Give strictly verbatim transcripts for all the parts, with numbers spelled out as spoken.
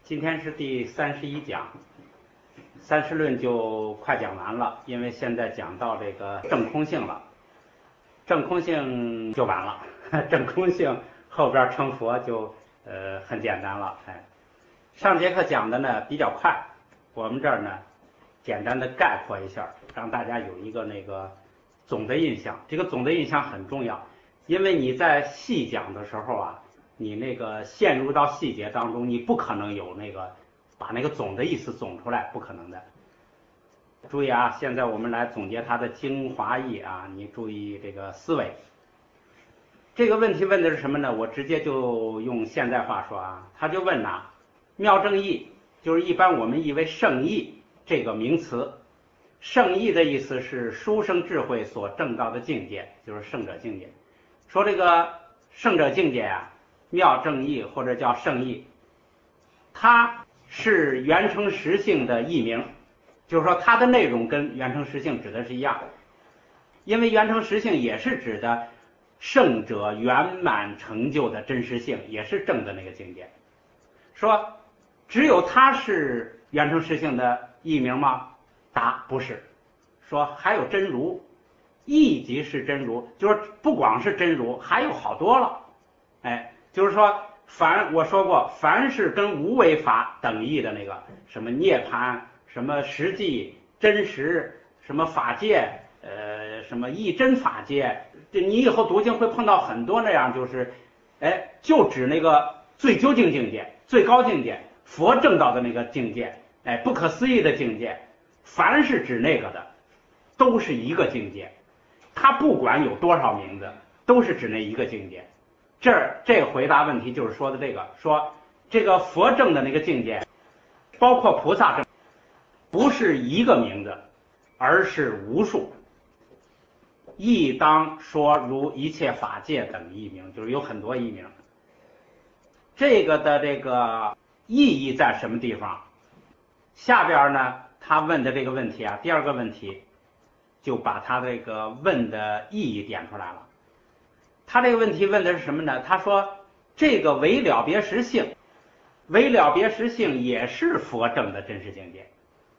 今天是第三十一讲，三十论就快讲完了，因为现在讲到这个证空性了，证空性就完了，证空性后边成佛就呃很简单了。哎，上节课讲的呢比较快，我们这儿呢简单的概括一下，让大家有一个那个总的印象。这个总的印象很重要，因为你在细讲的时候啊，你那个陷入到细节当中，你不可能有那个把那个总的意思总出来，不可能的。注意啊，现在我们来总结它的精华义啊，你注意这个思维。这个问题问的是什么呢？我直接就用现代话说啊，他就问呐、啊，妙正义就是一般我们译为圣义这个名词，圣义的意思是殊胜智慧所证到的境界，就是圣者境界。说这个圣者境界啊，妙正义或者叫圣义，它是圆成实性的译名，就是说它的内容跟圆成实性指的是一样，因为圆成实性也是指的圣者圆满成就的真实性，也是正的那个境界。说只有它是圆成实性的译名吗？答不是。说还有真如，义即是真如，就是不光是真如，还有好多了。哎，就是说凡我说过，凡是跟无为法等义的那个什么涅槃、什么实际、真实、什么法界、呃什么一真法界，这你以后读经会碰到很多那样，就是哎就指那个最究竟境界、最高境界、佛证到的那个境界，哎不可思议的境界，凡是指那个的都是一个境界，它不管有多少名字，都是指那一个境界。这儿这个回答问题就是说的这个，说这个佛证的那个境界，包括菩萨证，不是一个名字，而是无数。亦当说如一切法界等译名，就是有很多译名。这个的这个意义在什么地方？下边呢，他问的这个问题啊，第二个问题就把他这个问的意义点出来了。他这个问题问的是什么呢？他说这个唯了别实性，唯了别实性也是佛证的真实境界，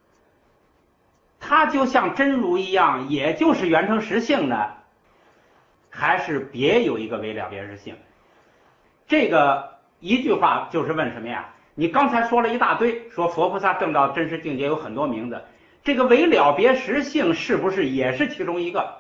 它就像真如一样，也就是圆成实性呢，还是别有一个唯了别实性？这个一句话就是问什么呀？你刚才说了一大堆，说佛菩萨证到真实境界有很多名字，这个唯了别实性是不是也是其中一个？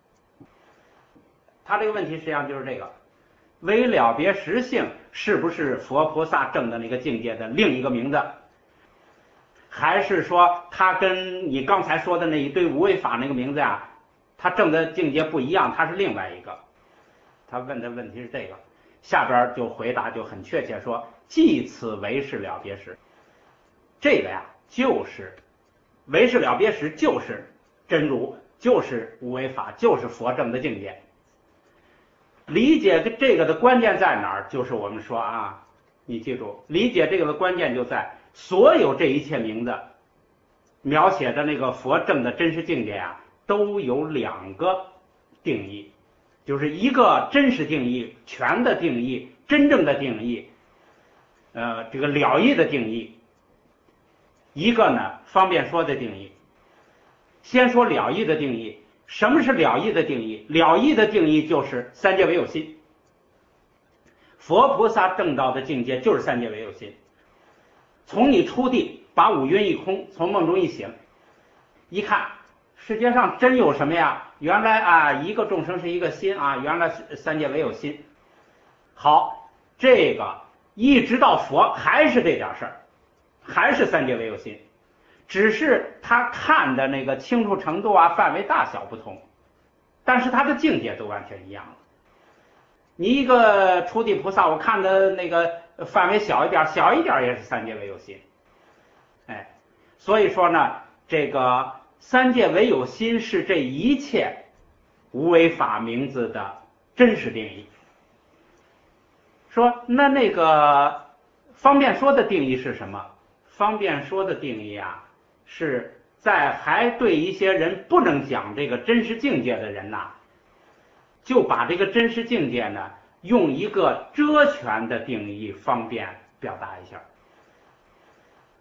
他这个问题实际上就是这个，唯了别实性是不是佛菩萨证的那个境界的另一个名字，还是说他跟你刚才说的那一堆无为法那个名字呀，他证的境界不一样，他是另外一个？他问的问题是这个，下边就回答就很确切说，即此唯是了别时，这个呀就是唯是了别时，就是真如，就是无为法，就是佛证的境界。理解这个的关键在哪儿？就是我们说啊，你记住，理解这个的关键就在所有这一切名字描写的那个佛证的真实境界啊，都有两个定义，就是一个真实定义、全的定义、真正的定义，呃，这个了义的定义，一个呢方便说的定义。先说了义的定义。什么是了义的定义？了义的定义就是三界唯有心。佛菩萨证到的境界就是三界唯有心。从你出地，把五蕴一空，从梦中一醒，一看世界上真有什么呀？原来啊，一个众生是一个心啊，原来三界唯有心。好，这个一直到佛还是这点事儿，还是三界唯有心。只是他看的那个清楚程度啊、范围大小不同，但是他的境界都完全一样了。你一个初地菩萨，我看的那个范围小一点，小一点也是三界唯有心。哎，所以说呢，这个三界唯有心是这一切无为法名字的真实定义。说那那个方便说的定义是什么？方便说的定义啊，是在还对一些人不能讲这个真实境界的人呐、啊，就把这个真实境界呢，用一个遮全的定义方便表达一下。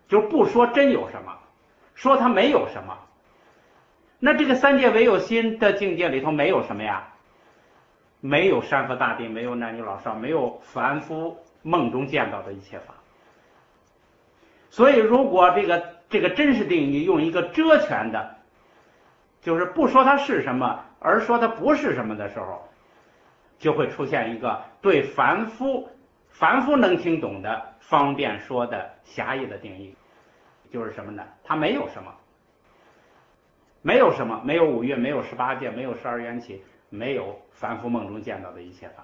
就不说真有什么，说它没有什么。那这个三界唯有心的境界里头没有什么呀？没有山河大地，没有男女老少，没有凡夫梦中见到的一切法。所以如果这个这个真实定义用一个遮全的，就是不说它是什么，而说它不是什么的时候，就会出现一个对凡夫凡夫能听懂的方便说的狭义的定义，就是什么呢？它没有什么，没有什么，没有五蕴，没有十八界，没有十二缘起，没有凡夫梦中见到的一切法。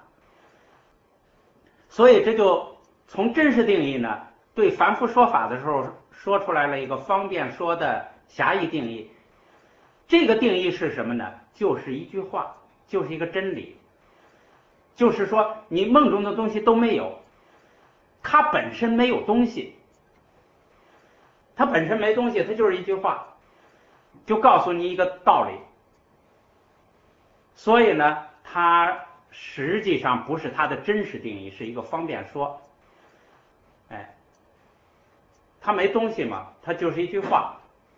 所以这就从真实定义呢，对凡夫说法的时候说出来了一个方便说的狭义定义。这个定义是什么呢？就是一句话，就是一个真理，就是说你梦中的东西都没有，它本身没有东西，它本身没东西，它就是一句话，就告诉你一个道理。所以呢，它实际上不是它的真实定义，是一个方便说。哎，它没东西嘛，它就是一句话。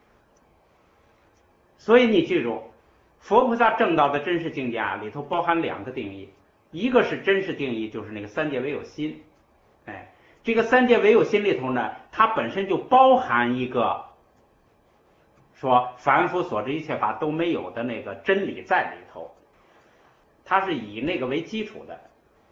所以你记住，佛菩萨证道的真实境界啊，里头包含两个定义，一个是真实定义，就是那个三界唯有心。哎，这个三界唯有心里头呢，它本身就包含一个说凡夫所知一切法都没有的那个真理在里头，它是以那个为基础的。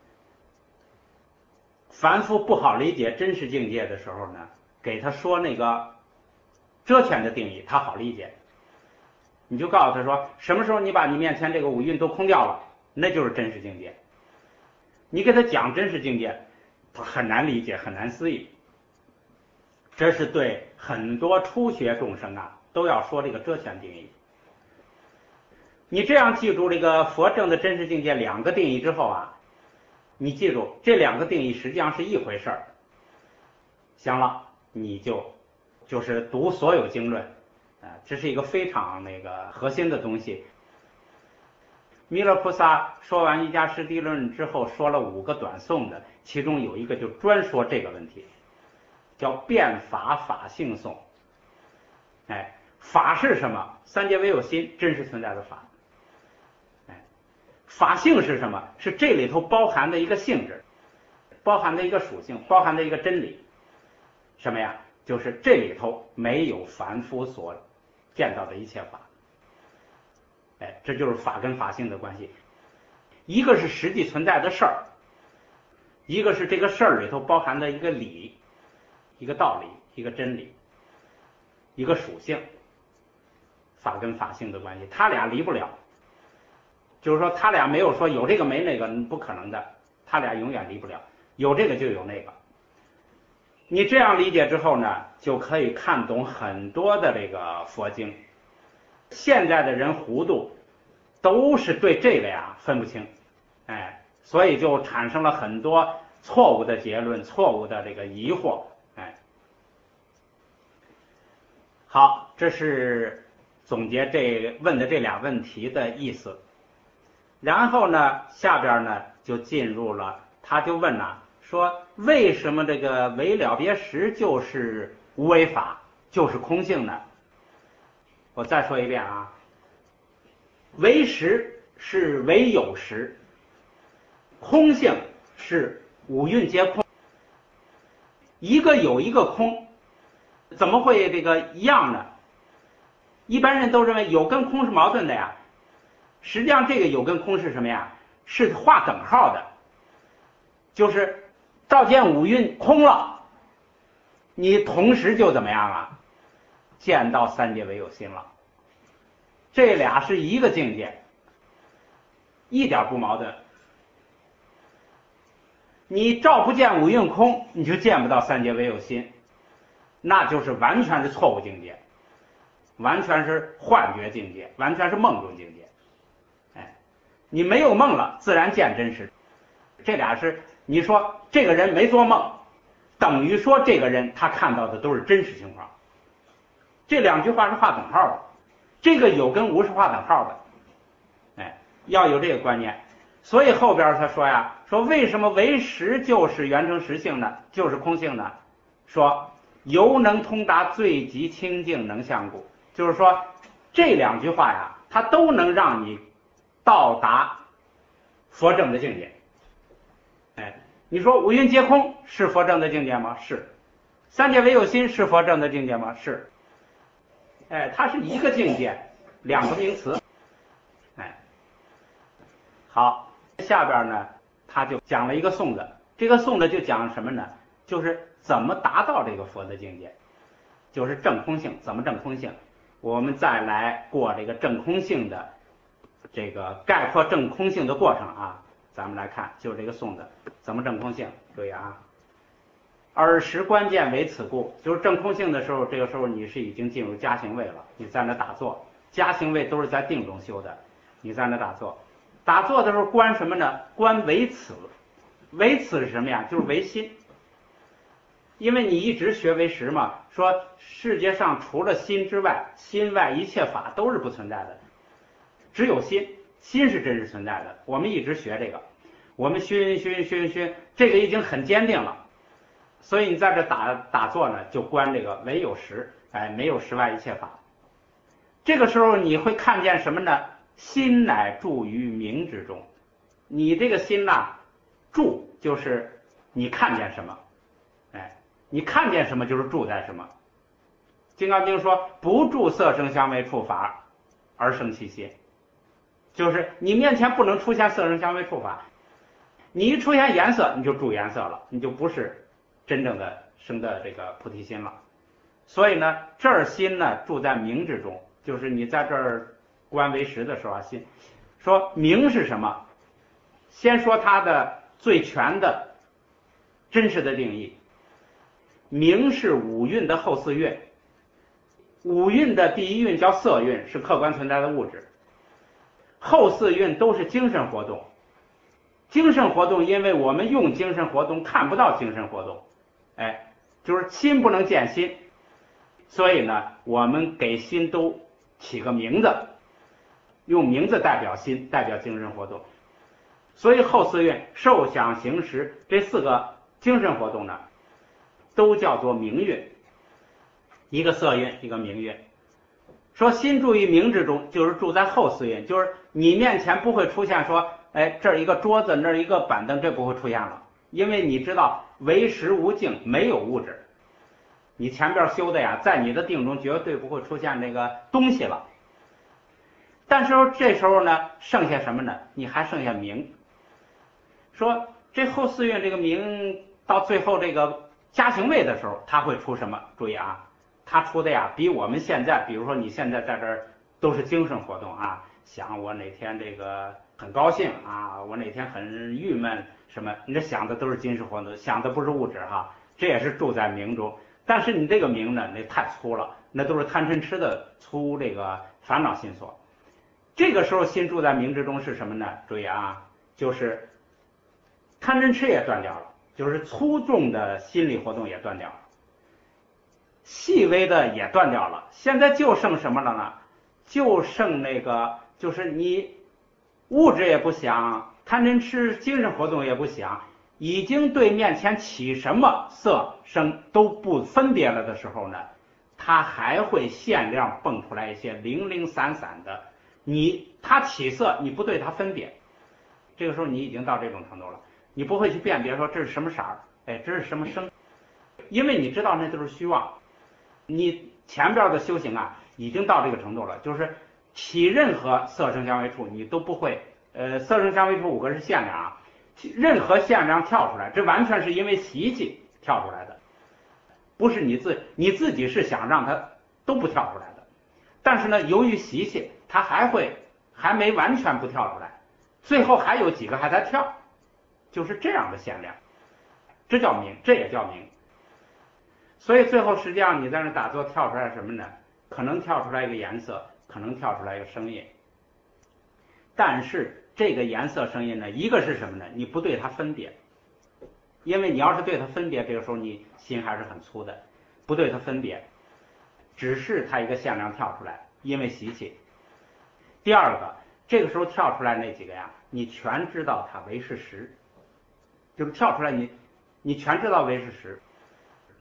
凡夫不好理解真实境界的时候呢，给他说那个遮全的定义，他好理解。你就告诉他说，什么时候你把你面前这个五蕴都空掉了，那就是真实境界。你给他讲真实境界，他很难理解，很难思议。这是对很多初学众生啊，都要说这个遮全定义。你这样记住这个佛证的真实境界两个定义之后啊，你记住这两个定义实际上是一回事儿。行了，你就就是读所有经论。啊，这是一个非常那个核心的东西。弥勒菩萨说完一加师地论之后，说了五个短颂的，其中有一个就专说这个问题，叫变法法性颂。哎，法是什么？三界唯有心，真实存在的法。哎，法性是什么？是这里头包含的一个性质，包含的一个属性，包含的一个真理。什么呀？就是这里头没有凡夫所见到的一切法。哎，这就是法跟法性的关系。一个是实际存在的事儿，一个是这个事儿里头包含的一个理，一个道理，一个真理，一个属性。法跟法性的关系，他俩离不了。就是说他俩没有说有这个没那个，不可能的，他俩永远离不了，有这个就有那个。你这样理解之后呢，就可以看懂很多的这个佛经。现在的人糊涂，都是对这个呀分不清，哎，所以就产生了很多错误的结论，错误的这个疑惑，哎。好，这是总结这问的这俩问题的意思。然后呢，下边呢就进入了，他就问了。说为什么这个唯了别时就是无为法，就是空性呢？我再说一遍啊，唯识是唯有时，空性是五蕴皆空。一个有一个空，怎么会这个一样呢？一般人都认为有跟空是矛盾的呀，实际上这个有跟空是什么呀？是画等号的，就是照见五蕴空了，你同时就怎么样啊？见到三界唯有心了。这俩是一个境界，一点不矛盾。你照不见五蕴空，你就见不到三界唯有心，那就是完全是错误境界，完全是幻觉境界，完全是梦中境界。哎，你没有梦了，自然见真实。这俩是。你说这个人没做梦，等于说这个人他看到的都是真实情况。这两句话是划等号的，这个有跟无是划等号的，哎，要有这个观念。所以后边他说呀，说为什么唯识就是圆成实性呢？就是空性呢？说犹能通达最极清净能相故。就是说这两句话呀，它都能让你到达佛正的境界。哎，你说五蕴皆空是佛正的境界吗？是。三界唯有心是佛正的境界吗？是。哎，它是一个境界，两个名词。哎，好，下边呢，他就讲了一个颂的，这个颂的就讲什么呢？就是怎么达到这个佛的境界，就是证空性，怎么证空性。我们再来过这个证空性的这个概括证空性的过程啊，咱们来看，就是这个颂的怎么证空性。注意啊，尔时关键为此故，就是证空性的时候，这个时候你是已经进入加行位了，你在那打坐，加行位都是在定中修的，你在那打坐，打坐的时候观什么呢？观唯此，唯此是什么呀？就是唯心。因为你一直学唯识嘛，说世界上除了心之外，心外一切法都是不存在的，只有心，心是真实存在的。我们一直学这个，我们熏熏熏熏，这个已经很坚定了。所以你在这打打坐呢，就观这个唯有识，哎，没有识外一切法。这个时候你会看见什么呢？心乃住于明之中。你这个心呐、啊，住就是你看见什么，哎，你看见什么就是住在什么。金刚经说，不住色声香味触法而生其心，就是你面前不能出现色声香味触法，你一出现颜色，你就住颜色了，你就不是真正的生的这个菩提心了。所以呢，这儿心呢住在明之中，就是你在这儿观唯识的时候啊，心说明是什么？先说它的最全的真实的定义，明是五蕴的后四蕴。五蕴的第一蕴叫色蕴，是客观存在的物质，后四蕴都是精神活动。精神活动，因为我们用精神活动看不到精神活动，哎，就是心不能见心，所以呢，我们给心都起个名字，用名字代表心，代表精神活动。所以后四蕴受想行识这四个精神活动呢，都叫做明蕴，一个色蕴，一个明蕴。说心住于明之中，就是住在后四蕴，就是你面前不会出现说，哎，这儿一个桌子，那儿一个板凳，这不会出现了，因为你知道唯识无境，没有物质。你前边修的呀，在你的定中绝对不会出现那个东西了。但是这时候呢，剩下什么呢？你还剩下明。说这后四蕴这个明到最后这个加行位的时候，它会出什么？注意啊，它出的呀，比我们现在，比如说你现在在这儿都是精神活动啊，想我哪天这个很高兴啊，我哪天很郁闷什么，你这想的都是精神活动，想的不是物质哈，这也是住在明中。但是你这个明呢，那太粗了，那都是贪嗔痴的粗这个烦恼心所。这个时候心住在明之中是什么呢？注意啊，就是贪嗔痴也断掉了，就是粗重的心理活动也断掉了，细微的也断掉了。现在就剩什么了呢？就剩那个，就是你物质也不想，贪嗔痴精神活动也不想，已经对面前起什么色声都不分别了的时候呢，它还会限量蹦出来一些零零散散的，你它起色你不对它分别，这个时候你已经到这种程度了，你不会去辨别说这是什么色儿，哎，这是什么声，因为你知道那都是虚妄。你前边的修行啊，已经到这个程度了，就是起任何色声香味触你都不会，呃，色声香味触五个是限量啊，任何限量跳出来，这完全是因为习气跳出来的，不是你自你自己是想让它都不跳出来的，但是呢，由于习气，它还会还没完全不跳出来，最后还有几个还在跳，就是这样的限量，这叫明，这也叫明。所以最后实际上你在那打坐跳出来什么呢？可能跳出来一个颜色，可能跳出来一个声音，但是这个颜色声音呢，一个是什么呢？你不对它分别，因为你要是对它分别，这个时候你心还是很粗的，不对它分别，只是它一个限量跳出来，因为习气。第二个，这个时候跳出来那几个呀，你全知道它为是实，就是跳出来你你全知道为是实。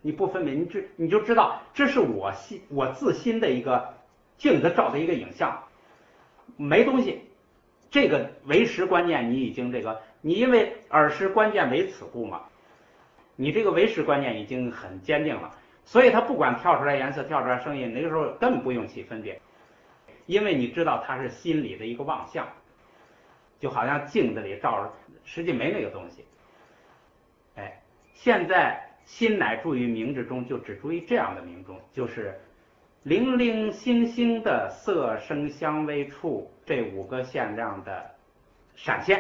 你不分别，你知你就知道这是我心我自心的一个镜子照的一个影像，没东西。这个为实观念你已经这个，你因为尔时观念为此故嘛，你这个为实观念已经很坚定了，所以它不管跳出来颜色跳出来声音，那个时候根本不用起分别，因为你知道它是心里的一个妄象，就好像镜子里照着，实际没那个东西。哎，现在心乃住于明之中，就只注意这样的明中，就是零零星星的色声香味触这五个限量的闪现，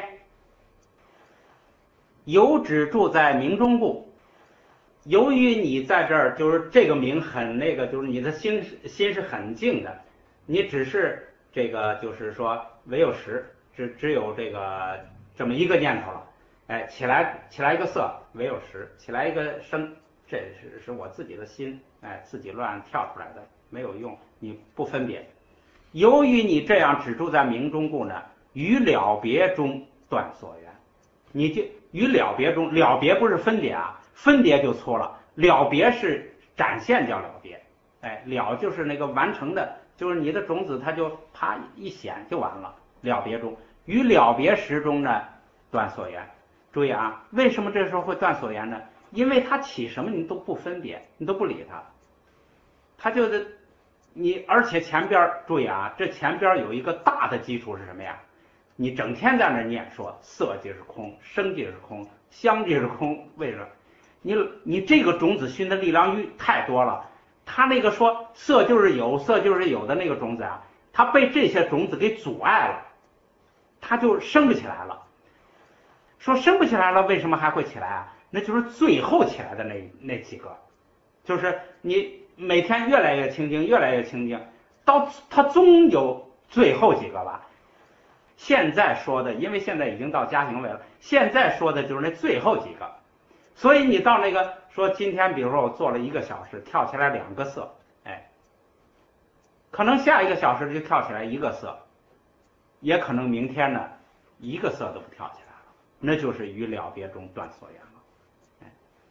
有只住在明中故。由于你在这儿就是这个明很那个，就是你的心心是很静的，你只是这个就是说唯有识，只只有这个这么一个念头了。哎，起来起来一个色，唯有识；起来一个声，这是是我自己的心，哎，自己乱跳出来的，没有用，你不分别。由于你这样只住在明中故呢，于了别中断所缘，你就于了别中，了别不是分别啊，分别就错了，了别是展现叫了别，哎，了就是那个完成的，就是你的种子它就啪一显就完了。了别中，于了别时中呢断所缘。注意啊，为什么这时候会断所缘呢？因为它起什么你都不分别，你都不理它，它就是你，而且前边注意啊，这前边有一个大的基础是什么呀？你整天在那念说色即是空，声即是空，香即是空，为什么？你你这个种子熏的力量欲太多了，它那个说色就是有，色就是有的那个种子啊，它被这些种子给阻碍了，它就生不起来了。说生不起来了，为什么还会起来啊？那就是最后起来的那那几个，就是你每天越来越清净，越来越清净，到它终有最后几个吧。现在说的，因为现在已经到加行位了，现在说的就是那最后几个。所以你到那个说今天，比如说我做了一个小时，跳起来两个色，哎，可能下一个小时就跳起来一个色，也可能明天呢一个色都不跳起来。那就是于了别中断所缘了。哎，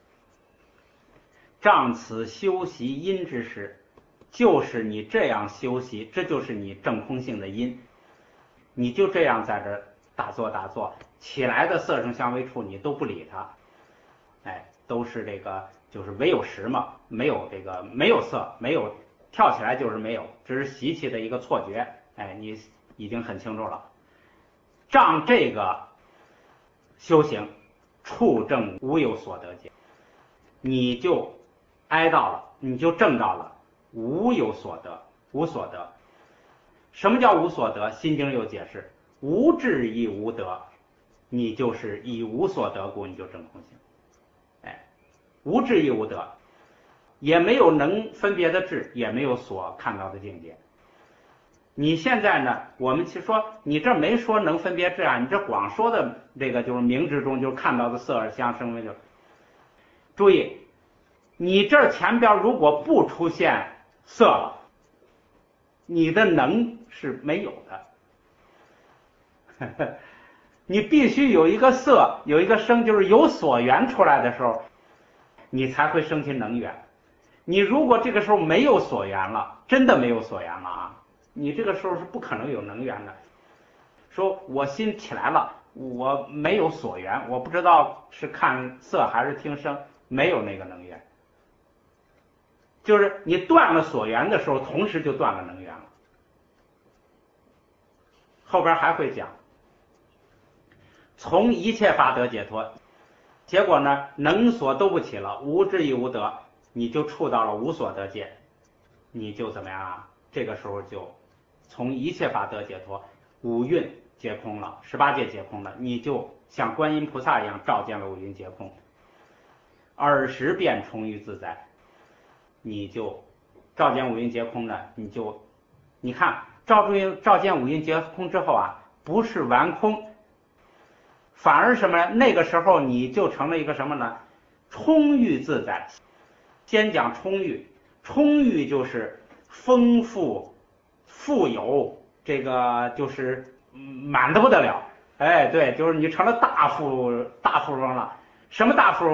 仗此修习因之时，就是你这样修习，这就是你正空性的因。你就这样在这打坐打坐，起来的色声香味触你都不理它，哎，都是这个就是唯有识嘛，没有这个没有色，没有跳起来就是没有，只是习气的一个错觉。哎，你已经很清楚了。仗这个修行处证无有所得解，你就挨到了，你就证到了无有所得，无所得。什么叫无所得？心经有解释，无智亦无得，你就是以无所得故，你就证空性。哎，无智亦无得，也没有能分别的智，也没有所看到的境界。你现在呢，我们其实说你这没说能分别智啊，你这光说的这个就是明之中就是看到的色香声味就。注意，你这前边如果不出现色了，你的能是没有的。你必须有一个色，有一个声，就是有所缘出来的时候，你才会升起能缘。你如果这个时候没有所缘了，真的没有所缘了啊，你这个时候是不可能有能缘的。说我心起来了，我没有所缘，我不知道是看色还是听声，没有那个能缘。就是你断了所缘的时候，同时就断了能缘了。后边还会讲，从一切法得解脱，结果呢，能所都不起了，无智亦无得，你就触到了无所得界，你就怎么样啊？这个时候就从一切法得解脱，五蕴皆空了，十八界皆空了，你就像观音菩萨一样照见了五蕴皆空，尔时便充裕自在。你就照见五蕴皆空呢，你就你看照住照见五蕴皆空之后啊，不是完空，反而什么呢？那个时候你就成了一个什么呢？充裕自在。先讲充裕，充裕就是丰富富有，这个就是满得不得了。哎，对，就是你成了大富大富翁了。什么大富翁啊？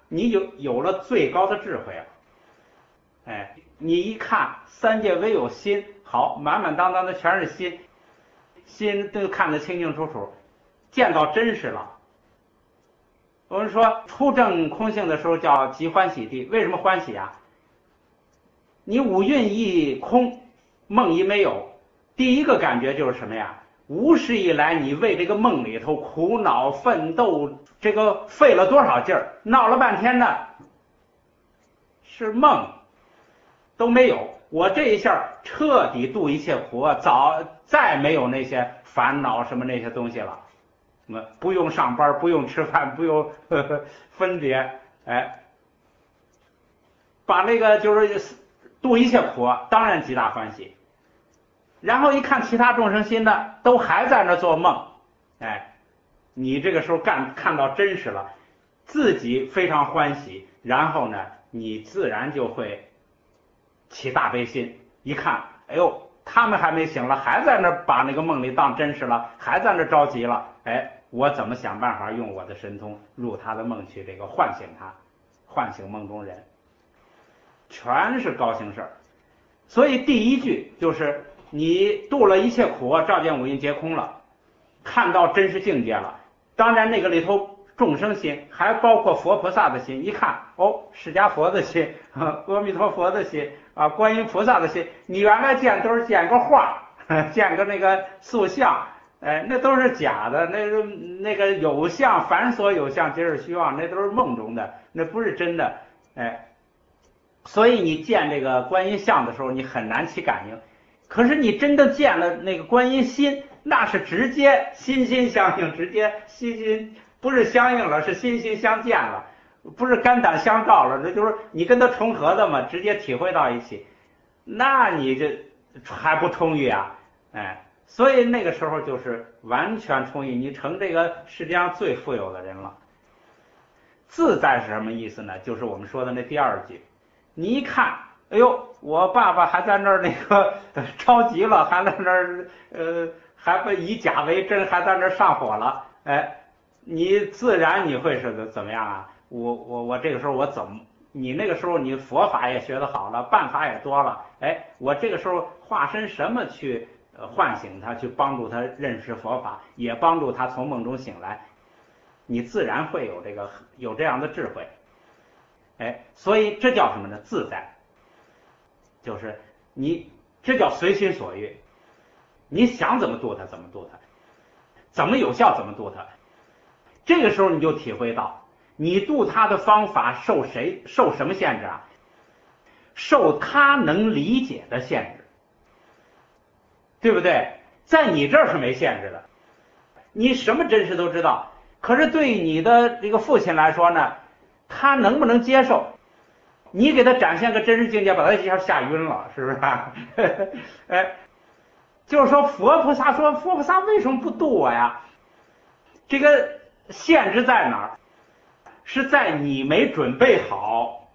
你有有了最高的智慧啊！哎，你一看三界唯有心，好，满满当当的全是心，心都看得清清楚楚，见到真实了。我们说出证空性的时候叫极欢喜地，为什么欢喜啊？你五蕴一空，梦一没有，第一个感觉就是什么呀？无始以来你为这个梦里头苦恼奋斗，这个费了多少劲儿，闹了半天呢，是梦都没有。我这一下彻底度一切苦啊，早再没有那些烦恼什么那些东西了，什么不用上班，不用吃饭，不用呵呵分别，哎，把那个就是度一切苦啊，当然极大欢喜。然后一看其他众生心呢，都还在那做梦，哎，你这个时候干看到真实了，自己非常欢喜，然后呢，你自然就会起大悲心。一看，哎呦，他们还没醒了，还在那把那个梦里当真实了，还在那着急了，哎，我怎么想办法用我的神通入他的梦去，这个唤醒他，唤醒梦中人，全是高兴事儿。所以第一句就是你度了一切苦，照见五蕴皆空了，看到真实境界了。当然那个里头众生心还包括佛菩萨的心，一看哦，释迦佛的心，阿弥陀佛的心啊，观音菩萨的心，你原来见都是见个画，见个那个塑像，哎，那都是假的，那个那个有相，凡所有相皆是虚妄，那都是梦中的，那不是真的，哎。所以你见这个观音像的时候，你很难起感应。可是你真的见了那个观音心，那是直接心心相应，直接心心不是相应了，是心心相见了，不是肝胆相照了，这就是你跟他重合的嘛，直接体会到一起。那你这还不充裕啊？哎，所以那个时候就是完全充裕，你成这个世界上最富有的人了。自在是什么意思呢？就是我们说的那第二句。你一看，哎呦，我爸爸还在那儿那个着急了，还在那儿呃，还不以假为真，还在那儿上火了，哎，你自然你会是怎么样啊？我我我这个时候我怎么？你那个时候你佛法也学得好了，办法也多了，哎，我这个时候化身什么去呃唤醒他，去帮助他认识佛法，也帮助他从梦中醒来，你自然会有这个有这样的智慧。哎，所以这叫什么呢？自在，就是你这叫随心所欲，你想怎么度它怎么度它，怎么有效怎么度它。这个时候你就体会到，你度它的方法受谁受什么限制啊？受他能理解的限制，对不对？在你这儿是没限制的，你什么真实都知道。可是对你的这个父亲来说呢？他能不能接受？你给他展现个真实境界，把他一下吓晕了，是不是？哎，就是说佛菩萨说，佛菩萨为什么不度我呀？这个限制在哪儿？是在你没准备好，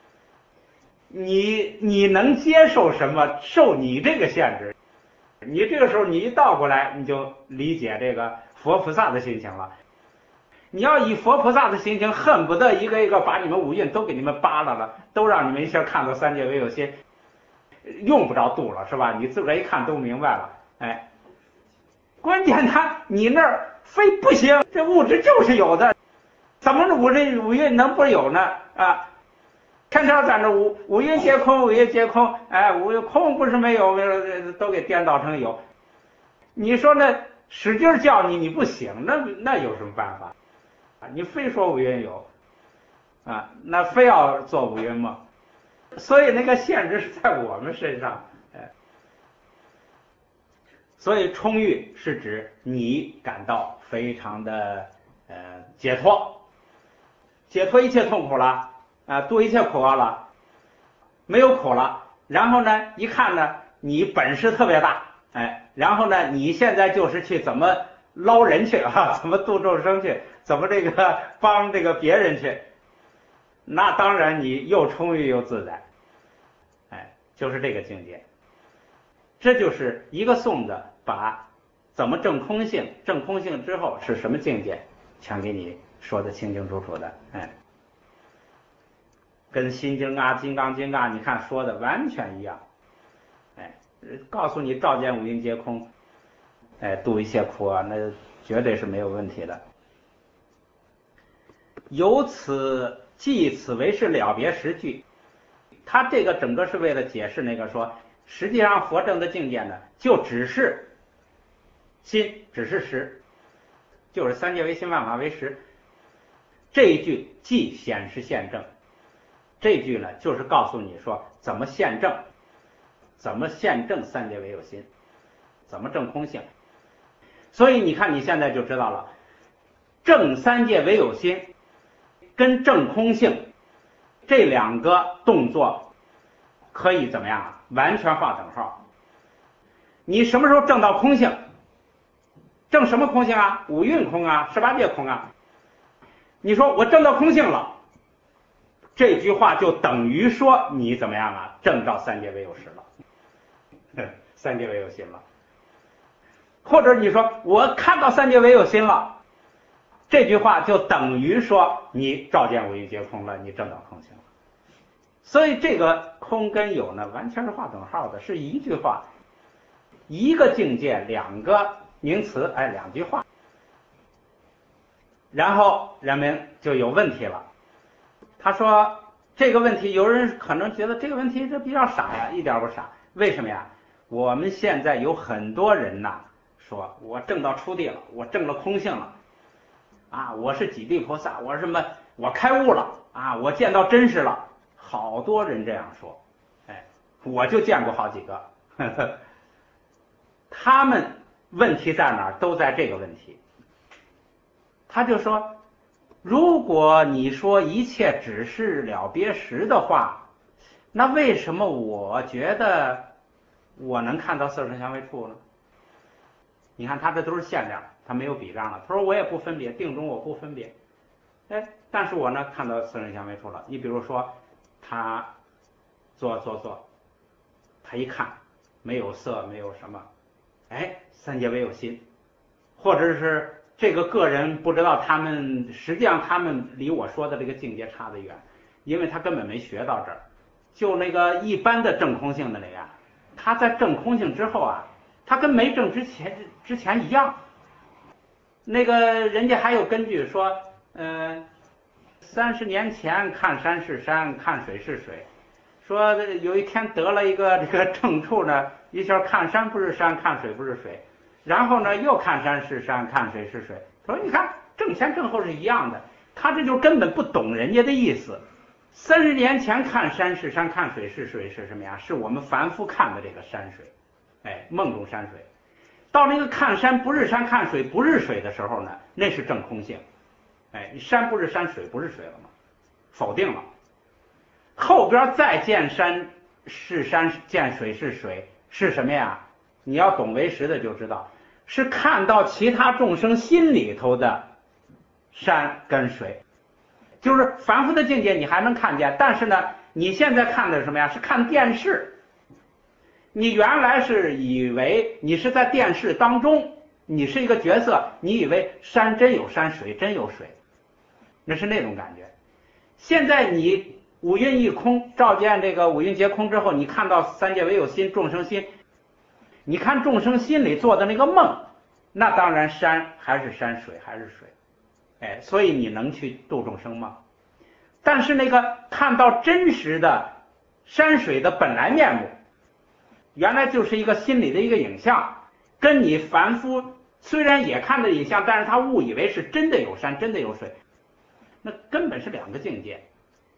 你你能接受什么？受你这个限制，你这个时候你一倒过来，你就理解这个佛菩萨的心情了。你要以佛菩萨的心情，恨不得一个一个把你们五蕴都给你们扒拉了，都让你们一下看到三界唯有心，用不着度了，是吧？你自个儿一看都明白了，哎，关键他你那儿非不行，这物质就是有的，怎么五这五蕴能不有呢？啊，天天在那五五蕴皆空，五蕴皆空，哎，五蕴空不是没有，没有都给颠倒成有。你说那使劲叫你，你不行，那那有什么办法？你非说五蕴有啊，那非要做五蕴吗？所以那个限制是在我们身上，哎，所以充裕是指你感到非常的呃解脱，解脱一切痛苦了啊，度一切苦厄了，没有苦了。然后呢，一看呢，你本事特别大，哎，然后呢，你现在就是去怎么捞人去啊，怎么度众生去，怎么这个帮这个别人去，那当然你又充裕又自在，哎，就是这个境界。这就是一个颂子把怎么证空性，证空性之后是什么境界，全给你说得清清楚楚的，哎。 跟《心经》啊、《金刚经》啊，你看说的完全一样。哎，告诉你照见五蕴皆空，哎，度一切苦啊，那绝对是没有问题的。由此即此为是了别实句，他这个整个是为了解释那个说，实际上佛证的境界呢，就只是心，只是识，就是三界为心，万法为识。这一句即显示现证，这一句呢就是告诉你说怎么现证，怎么现证三界为有心，怎么证空性。所以你看你现在就知道了，证三界为有心跟证空性这两个动作可以怎么样啊？完全画等号。你什么时候证到空性？证什么空性啊？五蕴空啊，十八界空啊。你说我证到空性了，这句话就等于说你怎么样啊？证到三界为有识了，三界为有心了。或者你说我看到三界为有心了，这句话就等于说你照见五蕴皆空了，你证到空性了。所以这个空跟有呢，完全是画等号的，是一句话，一个境界，两个名词，哎，两句话。然后人们就有问题了。他说这个问题，有人可能觉得这个问题这比较傻呀，一点不傻。为什么呀？我们现在有很多人呐，说我证到初地了，我证了空性了，啊，我是几地菩萨，我什么，我开悟了啊，我见到真实了。好多人这样说，哎，我就见过好几个，呵呵，他们问题在哪儿？都在这个问题。他就说，如果你说一切只是了别识的话，那为什么我觉得我能看到色声香味触呢？你看他这都是限量，他没有比障了。他说我也不分别，定中我不分别，哎，但是我呢看到色声香味触了。你比如说他坐坐坐，他一看没有色，没有什么，哎，三界为有心。或者是这个个人不知道他们，实际上他们离我说的这个境界差得远，因为他根本没学到这儿。就那个一般的证空性的那个，他在证空性之后啊，他跟没证之前之前一样。那个人家还有根据说，嗯、呃，三十年前看山是山，看水是水，说有一天得了一个这个证处呢，一下看山不是山，看水不是水，然后呢又看山是山，看水是水。他说你看正前正后是一样的，他这就根本不懂人家的意思。三十年前看山是山，看水是水是什么呀？是我们凡夫看的这个山水，哎，梦中山水。到那个看山不是山，看水不是水的时候呢，那是证空性。哎，山不是山，水不是水了吗？否定了。后边再见山是山，见水是水，是什么呀？你要懂唯识的就知道，是看到其他众生心里头的山跟水。就是凡夫的境界你还能看见，但是呢，你现在看的是什么呀？是看电视。你原来是以为你是在电视当中，你是一个角色，你以为山真有山，水真有水，那是那种感觉。现在你五蕴一空，照见这个五蕴皆空之后，你看到三界唯有心，众生心，你看众生心里做的那个梦，那当然山还是山，水还是水，哎，所以你能去度众生吗？但是那个看到真实的山水的本来面目，原来就是一个心理的一个影像，跟你凡夫虽然也看的影像，但是他误以为是真的有山，真的有水，那根本是两个境界。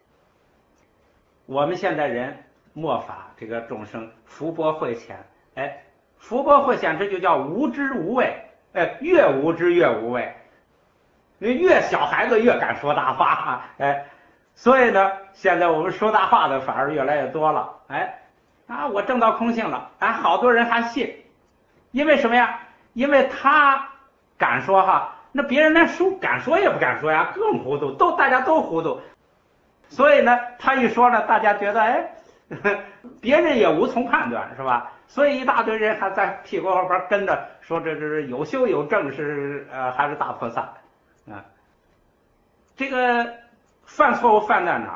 我们现在人末法这个众生福薄慧浅，哎，福薄慧浅这就叫无知无畏，哎，越无知越无畏，越小孩子越敢说大话，哎，所以呢，现在我们说大话的反而越来越多了，哎。啊，我证到空性了，哎，好多人还信，因为什么呀？因为他敢说哈，那别人连说敢说也不敢说呀，更糊涂，都大家都糊涂，所以呢，他一说呢，大家觉得哎，别人也无从判断，是吧？所以一大堆人还在屁股后边跟着说，这是有修有证，是呃还是大菩萨啊？这个犯错误犯在哪儿？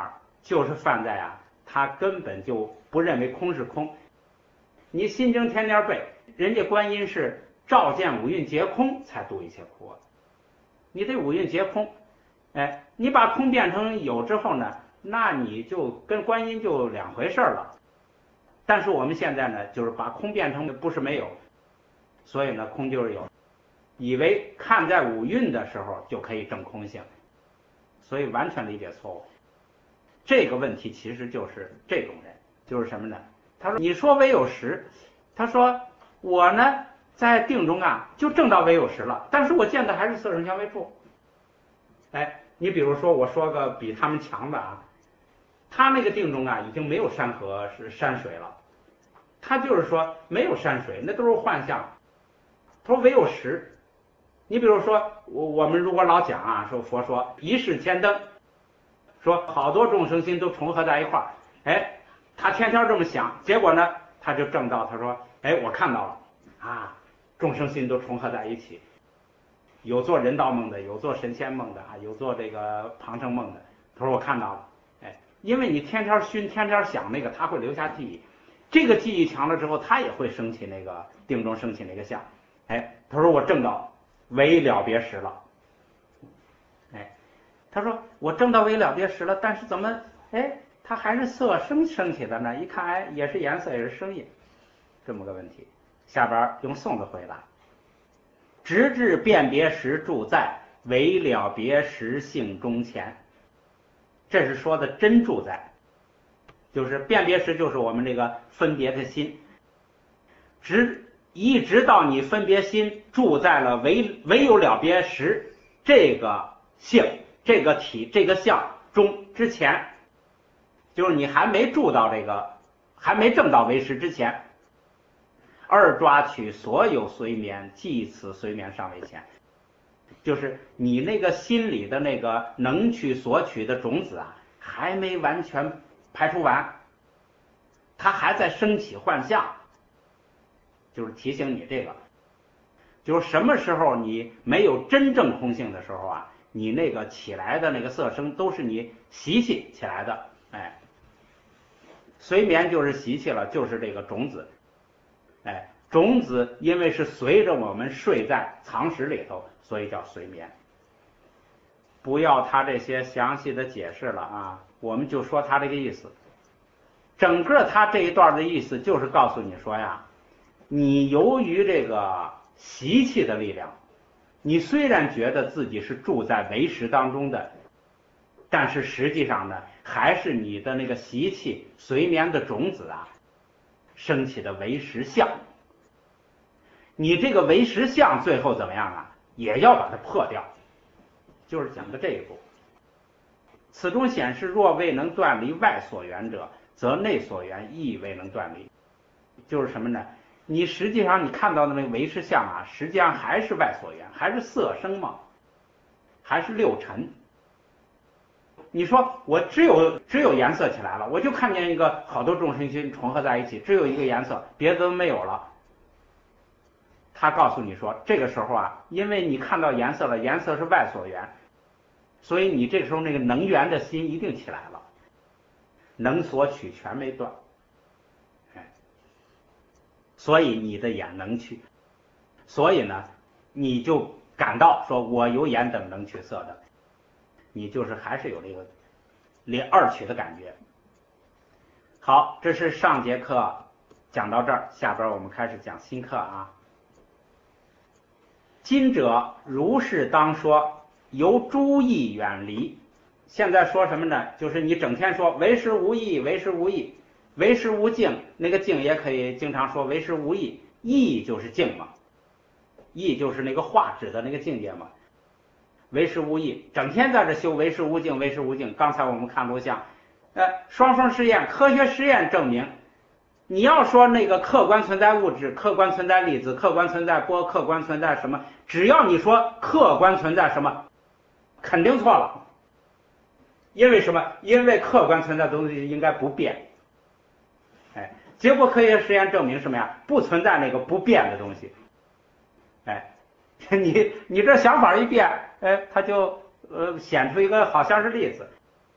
就是犯在啊，他根本就不认为空是空。你心经天天背，人家观音是照见五蕴皆空才度一切苦，你得五蕴皆空。哎，你把空变成有之后呢，那你就跟观音就两回事了。但是我们现在呢，就是把空变成不是没有，所以呢，空就是有，以为看在五蕴的时候就可以证空性，所以完全理解错误。这个问题其实就是这种人，就是什么呢？他说：“你说唯有实，他说我呢在定中啊就证到唯有实了，但是我见的还是色声香味触。”哎，你比如说，我说个比他们强的啊，他那个定中啊已经没有山河是山水了，他就是说没有山水，那都是幻象。他说唯有实。你比如说，我我们如果老讲啊，说佛说一世千灯，说好多众生心都重合在一块儿，哎，他天天这么想，结果呢，他就证到，他说，哎，我看到了啊，众生心都重合在一起，有做人道梦的，有做神仙梦的啊，有做这个旁生梦的。他说我看到了，哎，因为你天天熏，天天想那个，他会留下记忆，这个记忆强了之后，他也会升起那个定中升起那个相，哎，他说我证到唯了别实了，哎，他说我证到唯了别实了，但是怎么，哎，他还是色声升起的呢？一看，哎，也是颜色，也是声音，这么个问题。下边用宋子回答。直至辨别时住在，唯了别时性中前。这是说的真住在，就是辨别时就是我们这个分别的心，直一直到你分别心住在了唯唯有了别时这个性、这个体、这个相中之前，就是你还没住到这个，还没证到唯识之前。二抓取所有随眠，即此随眠尚未前，就是你那个心里的那个能取所取的种子啊，还没完全排除完，它还在升起幻象，就是提醒你这个，就是什么时候你没有真正空性的时候啊，你那个起来的那个色声都是你习气起来的，哎，随眠就是习气了，就是这个种子。哎，种子因为是随着我们睡在藏识里头，所以叫随眠。不要他这些详细的解释了啊，我们就说他这个意思。整个他这一段的意思就是告诉你说呀，你由于这个习气的力量，你虽然觉得自己是住在唯识当中的，但是实际上呢，还是你的那个习气随眠的种子啊升起的唯识相，你这个唯识相最后怎么样啊？也要把它破掉，就是讲的这一步。此中显示，若未能断离外所缘者，则内所缘亦未能断离。就是什么呢？你实际上你看到的那个唯识相啊，实际上还是外所缘，还是色声梦，还是六尘。你说我只有只有颜色起来了，我就看见一个好多众生心重合在一起，只有一个颜色，别的都没有了。他告诉你说，这个时候啊，因为你看到颜色了，颜色是外所缘，所以你这个时候那个能缘的心一定起来了，能所取全没断，哎，所以你的眼能取，所以呢，你就感到说我有眼等能取色的。你就是还是有这个连二取的感觉。好，这是上节课讲到这儿，下边我们开始讲新课啊。今者如是当说，由诸义远离。现在说什么呢？就是你整天说唯识无义，唯识无义，唯识无境，那个境也可以经常说唯识无义，义就是境嘛，义就是那个化指的那个境界嘛。唯识无义，整天在这修唯识无境，唯识无境。刚才我们看录像，呃，双缝实验，科学实验证明，你要说那个客观存在物质，客观存在粒子，客观存在波，客观存在什么，只要你说客观存在什么，肯定错了。因为什么？因为客观存在的东西应该不变。哎，结果科学实验证明什么呀？不存在那个不变的东西。哎。你你这想法一变，哎，它就呃显出一个好像是例子。